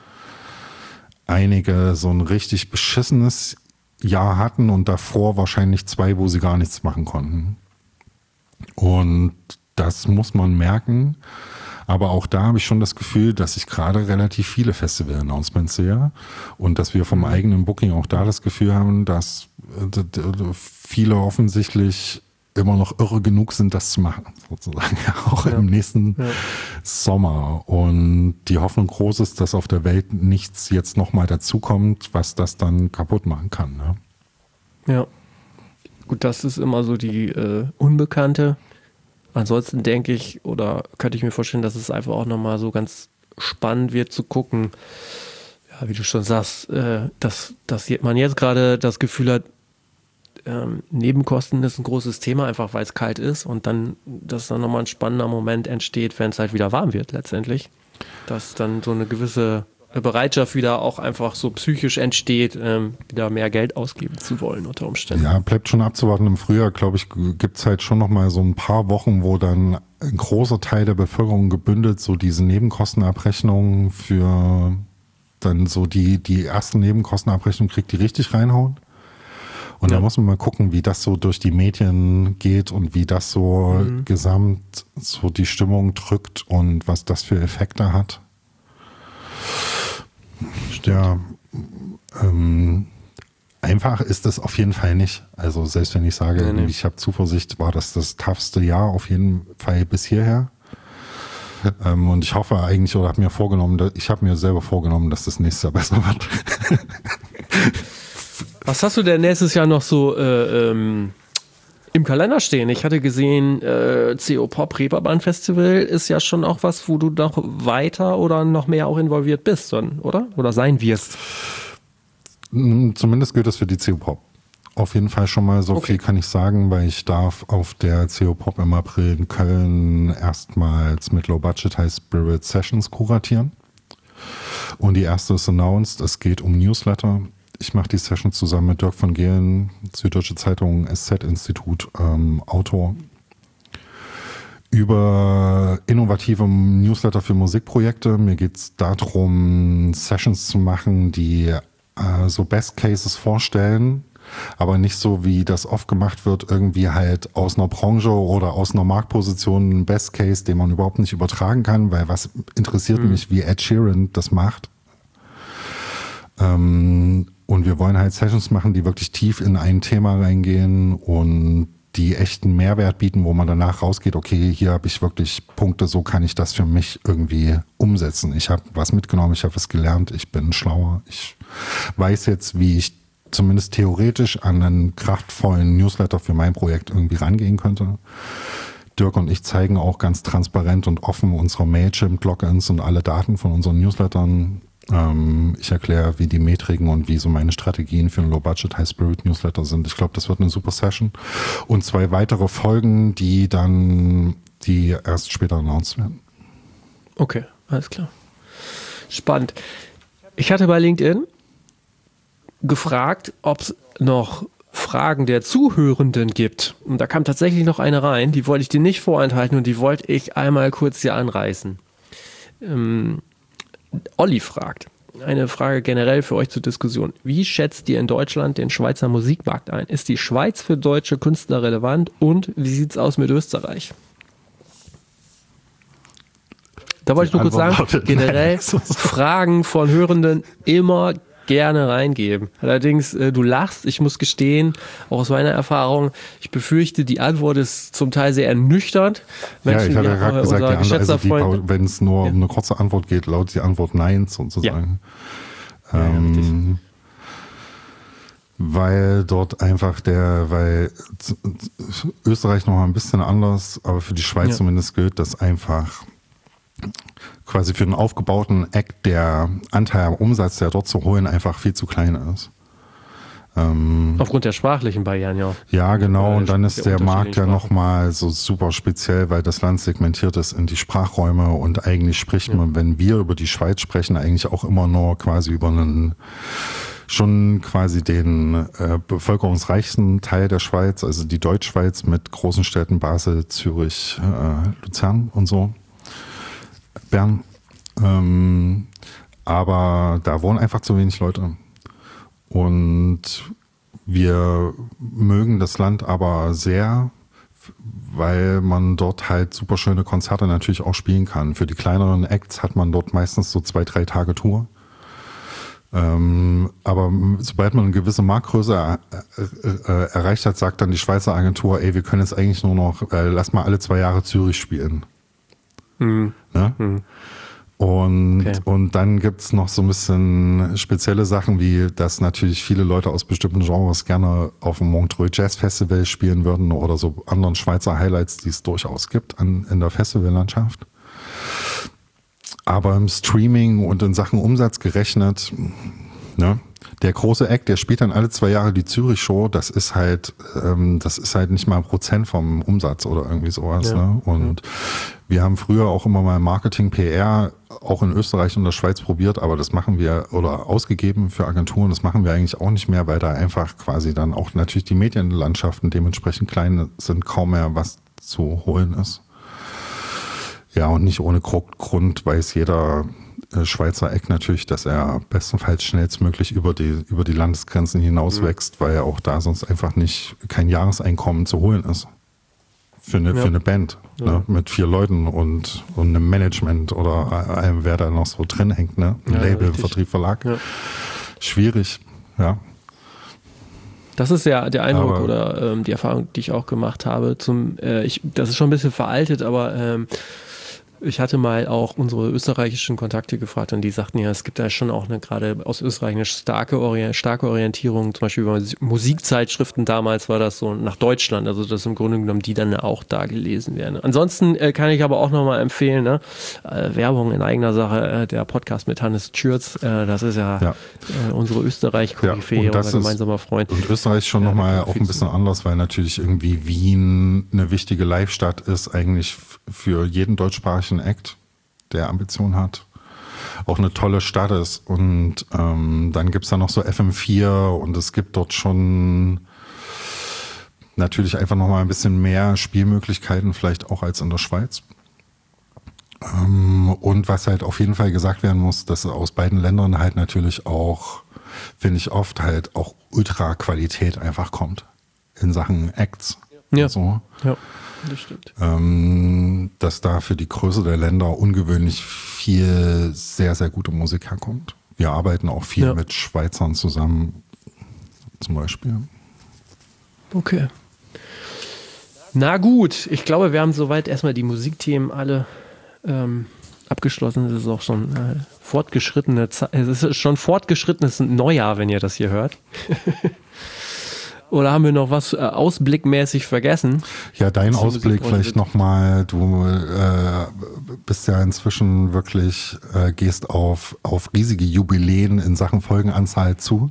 einige so ein richtig beschissenes Jahr hatten und davor wahrscheinlich zwei, wo sie gar nichts machen konnten. Und das muss man merken. Aber auch da habe ich schon das Gefühl, dass ich gerade relativ viele Festival-Announcements sehe und dass wir vom eigenen Booking auch da das Gefühl haben, dass viele offensichtlich immer noch irre genug sind, das zu machen, sozusagen, auch ja. im nächsten ja. Sommer. Und die Hoffnung groß ist, dass auf der Welt nichts jetzt nochmal dazukommt, was das dann kaputt machen kann. Ne? Ja, gut, das ist immer so die äh, Unbekannte. ansonsten denke ich, oder könnte ich mir vorstellen, dass es einfach auch nochmal so ganz spannend wird zu gucken, ja, wie du schon sagst, äh, dass, dass man jetzt gerade das Gefühl hat, ähm, Nebenkosten ist ein großes Thema, einfach weil es kalt ist und dann, dass dann nochmal ein spannender Moment entsteht, wenn es halt wieder warm wird letztendlich. Dass dann so eine gewisse Bereitschaft wieder auch einfach so psychisch entsteht, ähm, wieder mehr Geld ausgeben zu wollen unter Umständen. Ja, bleibt schon abzuwarten. Im Frühjahr, glaube ich, gibt es halt schon noch mal so ein paar Wochen, wo dann ein großer Teil der Bevölkerung gebündelt so diese Nebenkostenabrechnungen für dann so die, die ersten Nebenkostenabrechnungen kriegt, die richtig reinhauen. Und ja. Da muss man mal gucken, wie das so durch die Medien geht und wie das so mhm. gesamt so die Stimmung drückt und was das für Effekte hat. Stimmt. Ja, ähm, einfach ist das auf jeden Fall nicht. Also selbst wenn ich sage, nee, nee. ich habe Zuversicht, war das das toughste Jahr auf jeden Fall bis hierher. Ähm, und ich hoffe eigentlich, oder habe mir vorgenommen, ich habe mir selber vorgenommen, dass das nächstes Jahr besser wird. Was hast du denn nächstes Jahr noch so äh, ähm, im Kalender stehen? Ich hatte gesehen, äh, C O Pop Reeperbahn Festival ist ja schon auch was, wo du noch weiter oder noch mehr auch involviert bist, oder? Oder sein wirst? Zumindest gilt das für die C O Pop. Auf jeden Fall schon mal so okay. Viel kann ich sagen, weil ich darf auf der C O Pop im April in Köln erstmals mit Low Budget High Spirit Sessions kuratieren. Und die erste ist announced, es geht um Newsletter. Ich mache die Session zusammen mit Dirk von Gehlen, Süddeutsche Zeitung, S Z-Institut, ähm, Autor, über innovative Newsletter für Musikprojekte. Mir geht es darum, Sessions zu machen, die äh, so Best Cases vorstellen, aber nicht so, wie das oft gemacht wird, irgendwie halt aus einer Branche oder aus einer Marktposition ein Best Case, den man überhaupt nicht übertragen kann, weil was interessiert mhm. mich, wie Ed Sheeran das macht. Ähm, und wir wollen halt Sessions machen, die wirklich tief in ein Thema reingehen und die echten Mehrwert bieten, wo man danach rausgeht, okay, hier habe ich wirklich Punkte, so kann ich das für mich irgendwie umsetzen. Ich habe was mitgenommen, ich habe was gelernt, ich bin schlauer. Ich weiß jetzt, wie ich zumindest theoretisch an einen kraftvollen Newsletter für mein Projekt irgendwie rangehen könnte. Dirk und ich zeigen auch ganz transparent und offen unsere Mailchimp-Logins und alle Daten von unseren Newslettern. Ähm, ich erkläre, wie die Metriken und wie so meine Strategien für einen Low-Budget, High-Spirit-Newsletter sind. Ich glaube, das wird eine super Session. Und zwei weitere Folgen, die dann, die erst später announced werden. Okay, alles klar. Spannend. Ich hatte bei LinkedIn gefragt, ob es noch Fragen der Zuhörenden gibt. Und da kam tatsächlich noch eine rein, die wollte ich dir nicht vorenthalten und die wollte ich einmal kurz hier anreißen. Ähm, Olli fragt, eine Frage generell für euch zur Diskussion. Wie schätzt ihr in Deutschland den Schweizer Musikmarkt ein? Ist die Schweiz für deutsche Künstler relevant und wie sieht es aus mit Österreich? Da wollte ich nur kurz sagen, generell Fragen von Hörenden immer gerne reingeben. Allerdings, äh, du lachst, ich muss gestehen, auch aus meiner Erfahrung, ich befürchte, die Antwort ist zum Teil sehr ernüchternd. Menschen, ja, ich hatte ja gerade gesagt, die andere, also wenn es nur ja. um eine kurze Antwort geht, lautet die Antwort Nein sozusagen. Ja. Ähm, ja, weil dort einfach der, weil Österreich noch mal ein bisschen anders, aber für die Schweiz ja. zumindest gilt, dass einfach quasi für den aufgebauten Act der Anteil am Umsatz, der dort zu holen, einfach viel zu klein ist. Ähm, Aufgrund der sprachlichen Barrieren, ja. Ja, genau. Und dann ist der Markt ja nochmal so super speziell, weil das Land segmentiert ist in die Sprachräume und eigentlich spricht man, ja. wenn wir über die Schweiz sprechen, eigentlich auch immer nur quasi über einen schon quasi den äh, bevölkerungsreichsten Teil der Schweiz, also die Deutschschweiz mit großen Städten Basel, Zürich, äh, Luzern und so. Bern. Ähm, aber da wohnen einfach zu wenig Leute. Und wir mögen das Land aber sehr, weil man dort halt super schöne Konzerte natürlich auch spielen kann. Für die kleineren Acts hat man dort meistens so zwei, drei Tage Tour. Ähm, aber sobald man eine gewisse Marktgröße er, äh, erreicht hat, sagt dann die Schweizer Agentur, ey, wir können jetzt eigentlich nur noch, äh, lass mal alle zwei Jahre Zürich spielen. Mhm. Ne? Mhm. Und, Okay. und dann gibt's noch so ein bisschen spezielle Sachen, wie dass natürlich viele Leute aus bestimmten Genres gerne auf dem Montreux Jazz Festival spielen würden oder so anderen Schweizer Highlights, die es durchaus gibt an, in der Festivallandschaft. Aber im Streaming und in Sachen Umsatz gerechnet, ne? Der große Act, der spielt dann alle zwei Jahre die Zürich-Show, das ist halt, ähm, das ist halt nicht mal ein Prozent vom Umsatz oder irgendwie sowas. Ja, ne? Und ja. wir haben früher auch immer mal Marketing, P R, auch in Österreich und der Schweiz probiert, aber das machen wir, oder ausgegeben für Agenturen, das machen wir eigentlich auch nicht mehr, weil da einfach quasi dann auch natürlich die Medienlandschaften dementsprechend klein sind, kaum mehr was zu holen ist. Ja, und nicht ohne Grund weiß jeder Schweizer Eck natürlich, dass er bestenfalls schnellstmöglich über die, über die Landesgrenzen hinaus wächst, mhm. weil ja auch da sonst einfach nicht kein Jahreseinkommen zu holen ist. Für eine, ja. für eine Band, ja. ne? Mit vier Leuten und, und einem Management oder allem, wer da noch so drin hängt, ne? Ein ja, Label, richtig. Vertrieb, Verlag. Ja. Schwierig, ja. Das ist ja der Eindruck aber, oder ähm, die Erfahrung, die ich auch gemacht habe. Zum, äh, ich, das ist schon ein bisschen veraltet, aber ähm, ich hatte mal auch unsere österreichischen Kontakte gefragt und die sagten ja, es gibt da schon auch eine, gerade aus Österreich eine starke, Orient, starke Orientierung, zum Beispiel über Musikzeitschriften damals war das so nach Deutschland, also das im Grunde genommen, die dann auch da gelesen werden. Ansonsten äh, kann ich aber auch nochmal empfehlen, ne? äh, Werbung in eigener Sache, äh, der Podcast mit Hannes Schürz, äh, das ist ja, ja. Äh, unsere Österreich-Koryphäe, ja, unser gemeinsamer Freund. Und Österreich ist schon ja, nochmal auch ein bisschen anders, weil natürlich irgendwie Wien eine wichtige Live-Stadt ist, eigentlich für jeden deutschsprachigen Act, der Ambition hat, auch eine tolle Stadt ist. Und ähm, dann gibt es da noch so F M vier und es gibt dort schon natürlich einfach nochmal ein bisschen mehr Spielmöglichkeiten, vielleicht auch als in der Schweiz. Ähm, und was halt auf jeden Fall gesagt werden muss, dass aus beiden Ländern halt natürlich auch, finde ich oft, halt auch Ultra-Qualität einfach kommt in Sachen Acts. Ja, so. ja. Das stimmt. Ähm, dass da für die Größe der Länder ungewöhnlich viel sehr, sehr gute Musik herkommt. Wir arbeiten auch viel ja. mit Schweizern zusammen, zum Beispiel. Okay. Na gut, ich glaube, wir haben soweit erstmal die Musikthemen alle ähm, abgeschlossen. Es ist auch schon äh, fortgeschrittene Zeit. Es ist schon fortgeschrittenes Neujahr, wenn ihr das hier hört. Oder haben wir noch was äh, ausblickmäßig vergessen? Ja, dein Ausblick vielleicht nochmal. Du äh, bist ja inzwischen wirklich, äh, gehst auf, auf riesige Jubiläen in Sachen Folgenanzahl zu.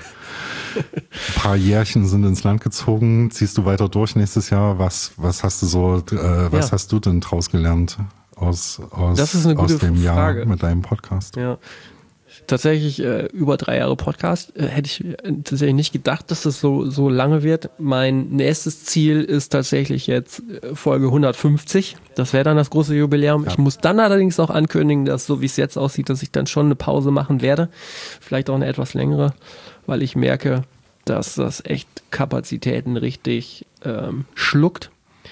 Ein paar Jährchen sind ins Land gezogen. Ziehst du weiter durch nächstes Jahr? Was, was hast du so, äh, was ja. hast du denn draus gelernt aus, aus, das ist eine gute aus dem Frage. Jahr mit deinem Podcast? Ja. Tatsächlich äh, über drei Jahre Podcast äh, hätte ich äh, tatsächlich nicht gedacht, dass das so, so lange wird. Mein nächstes Ziel ist tatsächlich jetzt äh, Folge hundertfünfzig. Das wäre dann das große Jubiläum. Ja. Ich muss dann allerdings auch ankündigen, dass so wie es jetzt aussieht, dass ich dann schon eine Pause machen werde. Vielleicht auch eine etwas längere, weil ich merke, dass das echt Kapazitäten richtig ähm, schluckt.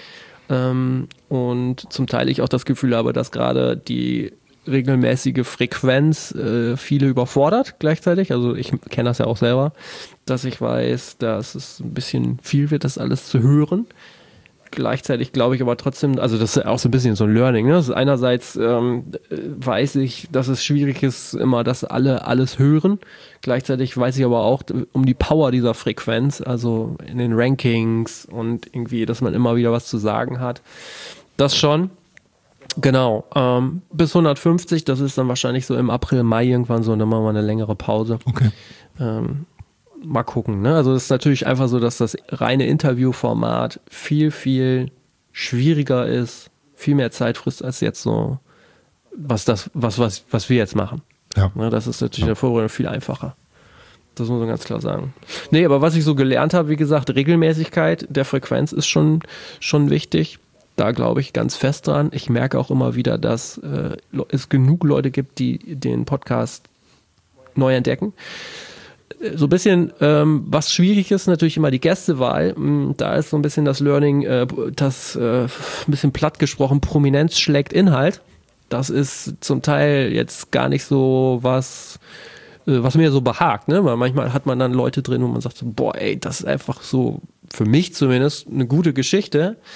Ähm, und zum Teil ich auch das Gefühl habe, dass gerade die regelmäßige Frequenz äh, viele überfordert gleichzeitig. Also ich kenne das ja auch selber, dass ich weiß, dass es ein bisschen viel wird, das alles zu hören. Gleichzeitig glaube ich aber trotzdem, also das ist auch so ein bisschen so ein Learning. Ne? Das ist einerseits ähm, weiß ich, dass es schwierig ist, immer, dass alle alles hören. Gleichzeitig weiß ich aber auch um die Power dieser Frequenz, also in den Rankings und irgendwie, dass man immer wieder was zu sagen hat. Das schon. Genau, ähm, bis hundertfünfzig, das ist dann wahrscheinlich so im April, Mai irgendwann so, und dann machen wir eine längere Pause. Okay. Ähm, mal gucken, ne? Also es ist natürlich einfach so, dass das reine Interviewformat viel, viel schwieriger ist, viel mehr Zeit frisst als jetzt so, was das, was, was, was wir jetzt machen. Ja. Ne? Das ist natürlich ja. in der Vorbereitung viel einfacher. Das muss man ganz klar sagen. Nee, aber was ich so gelernt habe, wie gesagt, Regelmäßigkeit der Frequenz ist schon, schon wichtig. Da glaube ich ganz fest dran. Ich merke auch immer wieder, dass äh, es genug Leute gibt, die den Podcast neu entdecken. So ein bisschen, ähm, was schwierig ist, natürlich immer die Gästewahl. Da ist so ein bisschen das Learning, äh, das äh, ein bisschen platt gesprochen, Prominenz schlägt Inhalt. Das ist zum Teil jetzt gar nicht so was, äh, was mir so behagt. Ne? Weil manchmal hat man dann Leute drin, wo man sagt, so, boah, ey, das ist einfach so, für mich zumindest, eine gute Geschichte.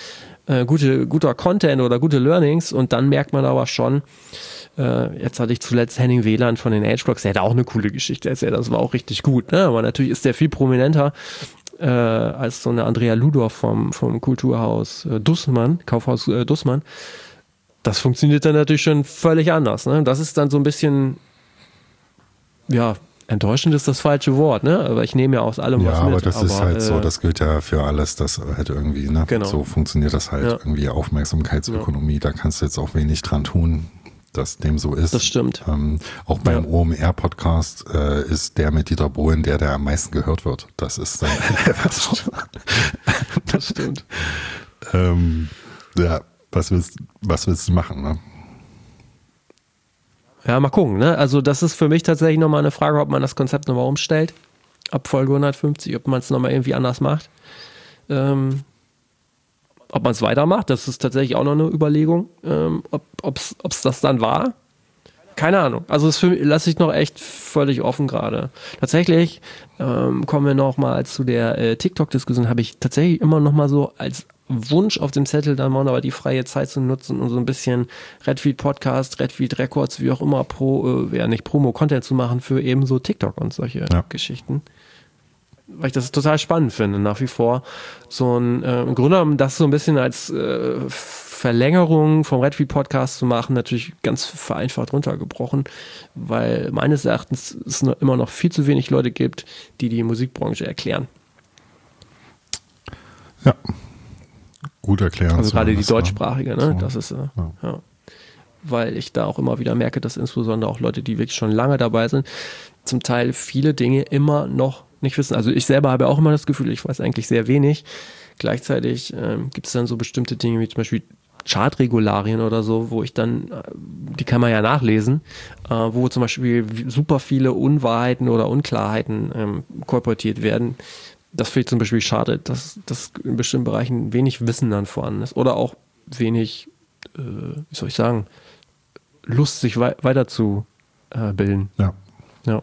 äh, gute, guter Content oder gute Learnings und dann merkt man aber schon, äh, jetzt hatte ich zuletzt Henning Wieland von den Ageblocks, der hat auch eine coole Geschichte erzählt, das war auch richtig gut, ne? Aber natürlich ist der viel prominenter äh, als so eine Andrea Ludorf vom, vom Kulturhaus äh, Dussmann, Kaufhaus äh, Dussmann. Das funktioniert dann natürlich schon völlig anders, ne? Das ist dann so ein bisschen, ja, enttäuschend ist das falsche Wort, ne? Aber ich nehme ja aus allem ja, was mit. aber das aber, ist halt äh, so, das gilt ja für alles, das halt irgendwie, ne? Genau. So funktioniert das halt Ja. irgendwie, Aufmerksamkeitsökonomie, ja. Da kannst du jetzt auch wenig dran tun, dass dem so ist. Das stimmt. Ähm, auch beim Ja. O M R-Podcast äh, ist der mit Dieter Bohlen der, der am meisten gehört wird. Das ist dann einfach so. Das stimmt. ähm, ja, was willst, was willst du machen, ne? Ja, mal gucken, ne? Also das ist für mich tatsächlich nochmal eine Frage, ob man das Konzept nochmal umstellt. Ab Folge hundertfünfzig, ob man es nochmal irgendwie anders macht. Ähm, ob man es weitermacht, das ist tatsächlich auch noch eine Überlegung. Ähm, ob es das dann war. Keine Ahnung. Also das lasse ich noch echt völlig offen gerade. Tatsächlich ähm, kommen wir nochmal zu der äh, TikTok-Diskussion, habe ich tatsächlich immer noch mal so als Wunsch auf dem Zettel, dann mal aber die freie Zeit zu nutzen und so ein bisschen Redfield Podcast, Redfield Records, wie auch immer, pro, äh, ja nicht Promo-Content zu machen für eben so TikTok und solche ja. Geschichten. Weil ich das total spannend finde, nach wie vor. So ein, äh, im Grunde genommen das so ein bisschen als äh, Verlängerung vom Redfield Podcast zu machen, natürlich ganz vereinfacht runtergebrochen, weil meines Erachtens es noch, immer noch viel zu wenig Leute gibt, die die Musikbranche erklären. Ja. Gut erklären. Also gerade die das, deutschsprachige, ne? So. Das ist, äh, Ja. ja. Weil ich da auch immer wieder merke, dass insbesondere auch Leute, die wirklich schon lange dabei sind, zum Teil viele Dinge immer noch nicht wissen. Also ich selber habe auch immer das Gefühl, ich weiß eigentlich sehr wenig. Gleichzeitig ähm, gibt es dann so bestimmte Dinge wie zum Beispiel Chartregularien oder so, wo ich dann, äh, die kann man ja nachlesen, äh, wo zum Beispiel super viele Unwahrheiten oder Unklarheiten ähm, kolportiert werden. Das finde ich zum Beispiel schade, dass, dass in bestimmten Bereichen wenig Wissen dann vorhanden ist oder auch wenig, äh, wie soll ich sagen, Lust, sich wei- weiterzubilden. Ja. Ja.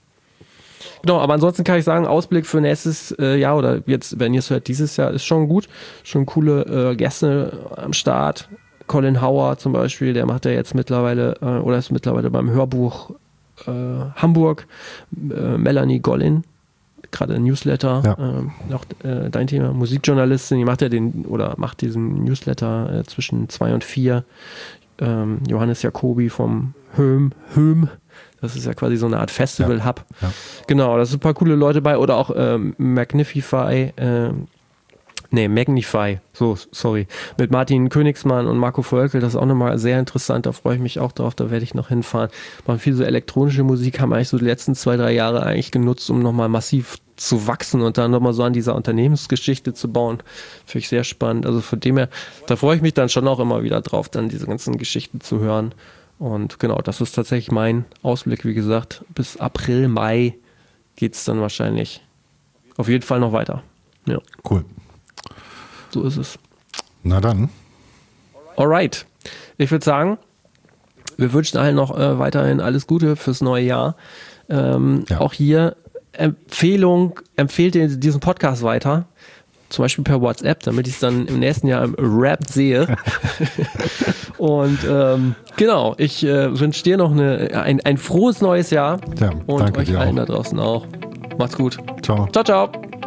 Genau, aber ansonsten kann ich sagen, Ausblick für nächstes äh, Jahr oder jetzt, wenn ihr es hört, dieses Jahr ist schon gut. Schon coole äh, Gäste am Start. Colin Hauer zum Beispiel, der macht ja jetzt mittlerweile äh, oder ist mittlerweile beim Hörbuch äh, Hamburg. Äh, Melanie Gollin, gerade ein Newsletter, Ja. äh, auch äh, dein Thema, Musikjournalistin, die macht ja den oder macht diesen Newsletter äh, zwischen zwei und vier. Ähm, Johannes Jacobi vom Höhm, Höhm. Das ist ja quasi so eine Art Festival-Hub. Ja, ja. Genau, da sind ein paar coole Leute bei. Oder auch ähm, Magnify, ähm, nee, Magnify, so, sorry, mit Martin Königsmann und Marco Völkel. Das ist auch nochmal sehr interessant. Da freue ich mich auch drauf. Da werde ich noch hinfahren. Machen viel so elektronische Musik, haben eigentlich so die letzten zwei, drei Jahre eigentlich genutzt, um nochmal massiv zu wachsen und dann nochmal so an dieser Unternehmensgeschichte zu bauen. Finde ich sehr spannend. Also von dem her, da freue ich mich dann schon auch immer wieder drauf, dann diese ganzen Geschichten zu hören. Und genau, das ist tatsächlich mein Ausblick, wie gesagt. Bis April, Mai geht es dann wahrscheinlich auf jeden Fall noch weiter. Ja, Cool. so ist es. Na dann. Alright. Ich würde sagen, wir wünschen allen noch äh, weiterhin alles Gute fürs neue Jahr. Ähm, Ja. Auch hier Empfehlung, empfehlt ihr diesen Podcast weiter. Zum Beispiel per WhatsApp, damit ich es dann im nächsten Jahr im Rap sehe. Und ähm, genau, ich äh, wünsche dir noch eine, ein, ein frohes neues Jahr. Ja, und danke euch dir allen auch. da draußen auch. Macht's gut. Ciao. Ciao, ciao.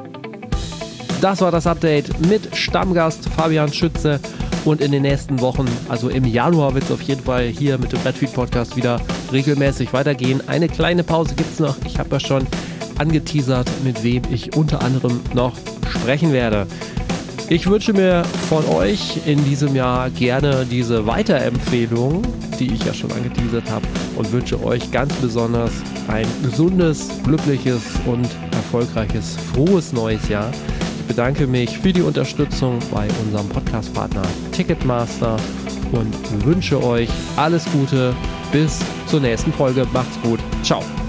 Das war das Update mit Stammgast Fabian Schütze. Und in den nächsten Wochen, also im Januar, wird es auf jeden Fall hier mit dem Redfield Podcast wieder regelmäßig weitergehen. Eine kleine Pause gibt es noch. Ich habe ja schon angeteasert, mit wem ich unter anderem noch sprechen werde. Ich wünsche mir von euch in diesem Jahr gerne diese Weiterempfehlung, die ich ja schon angeteasert habe, und wünsche euch ganz besonders ein gesundes, glückliches und erfolgreiches, frohes neues Jahr. Ich bedanke mich für die Unterstützung bei unserem Podcast-Partner Ticketmaster und wünsche euch alles Gute. Bis zur nächsten Folge. Macht's gut. Ciao.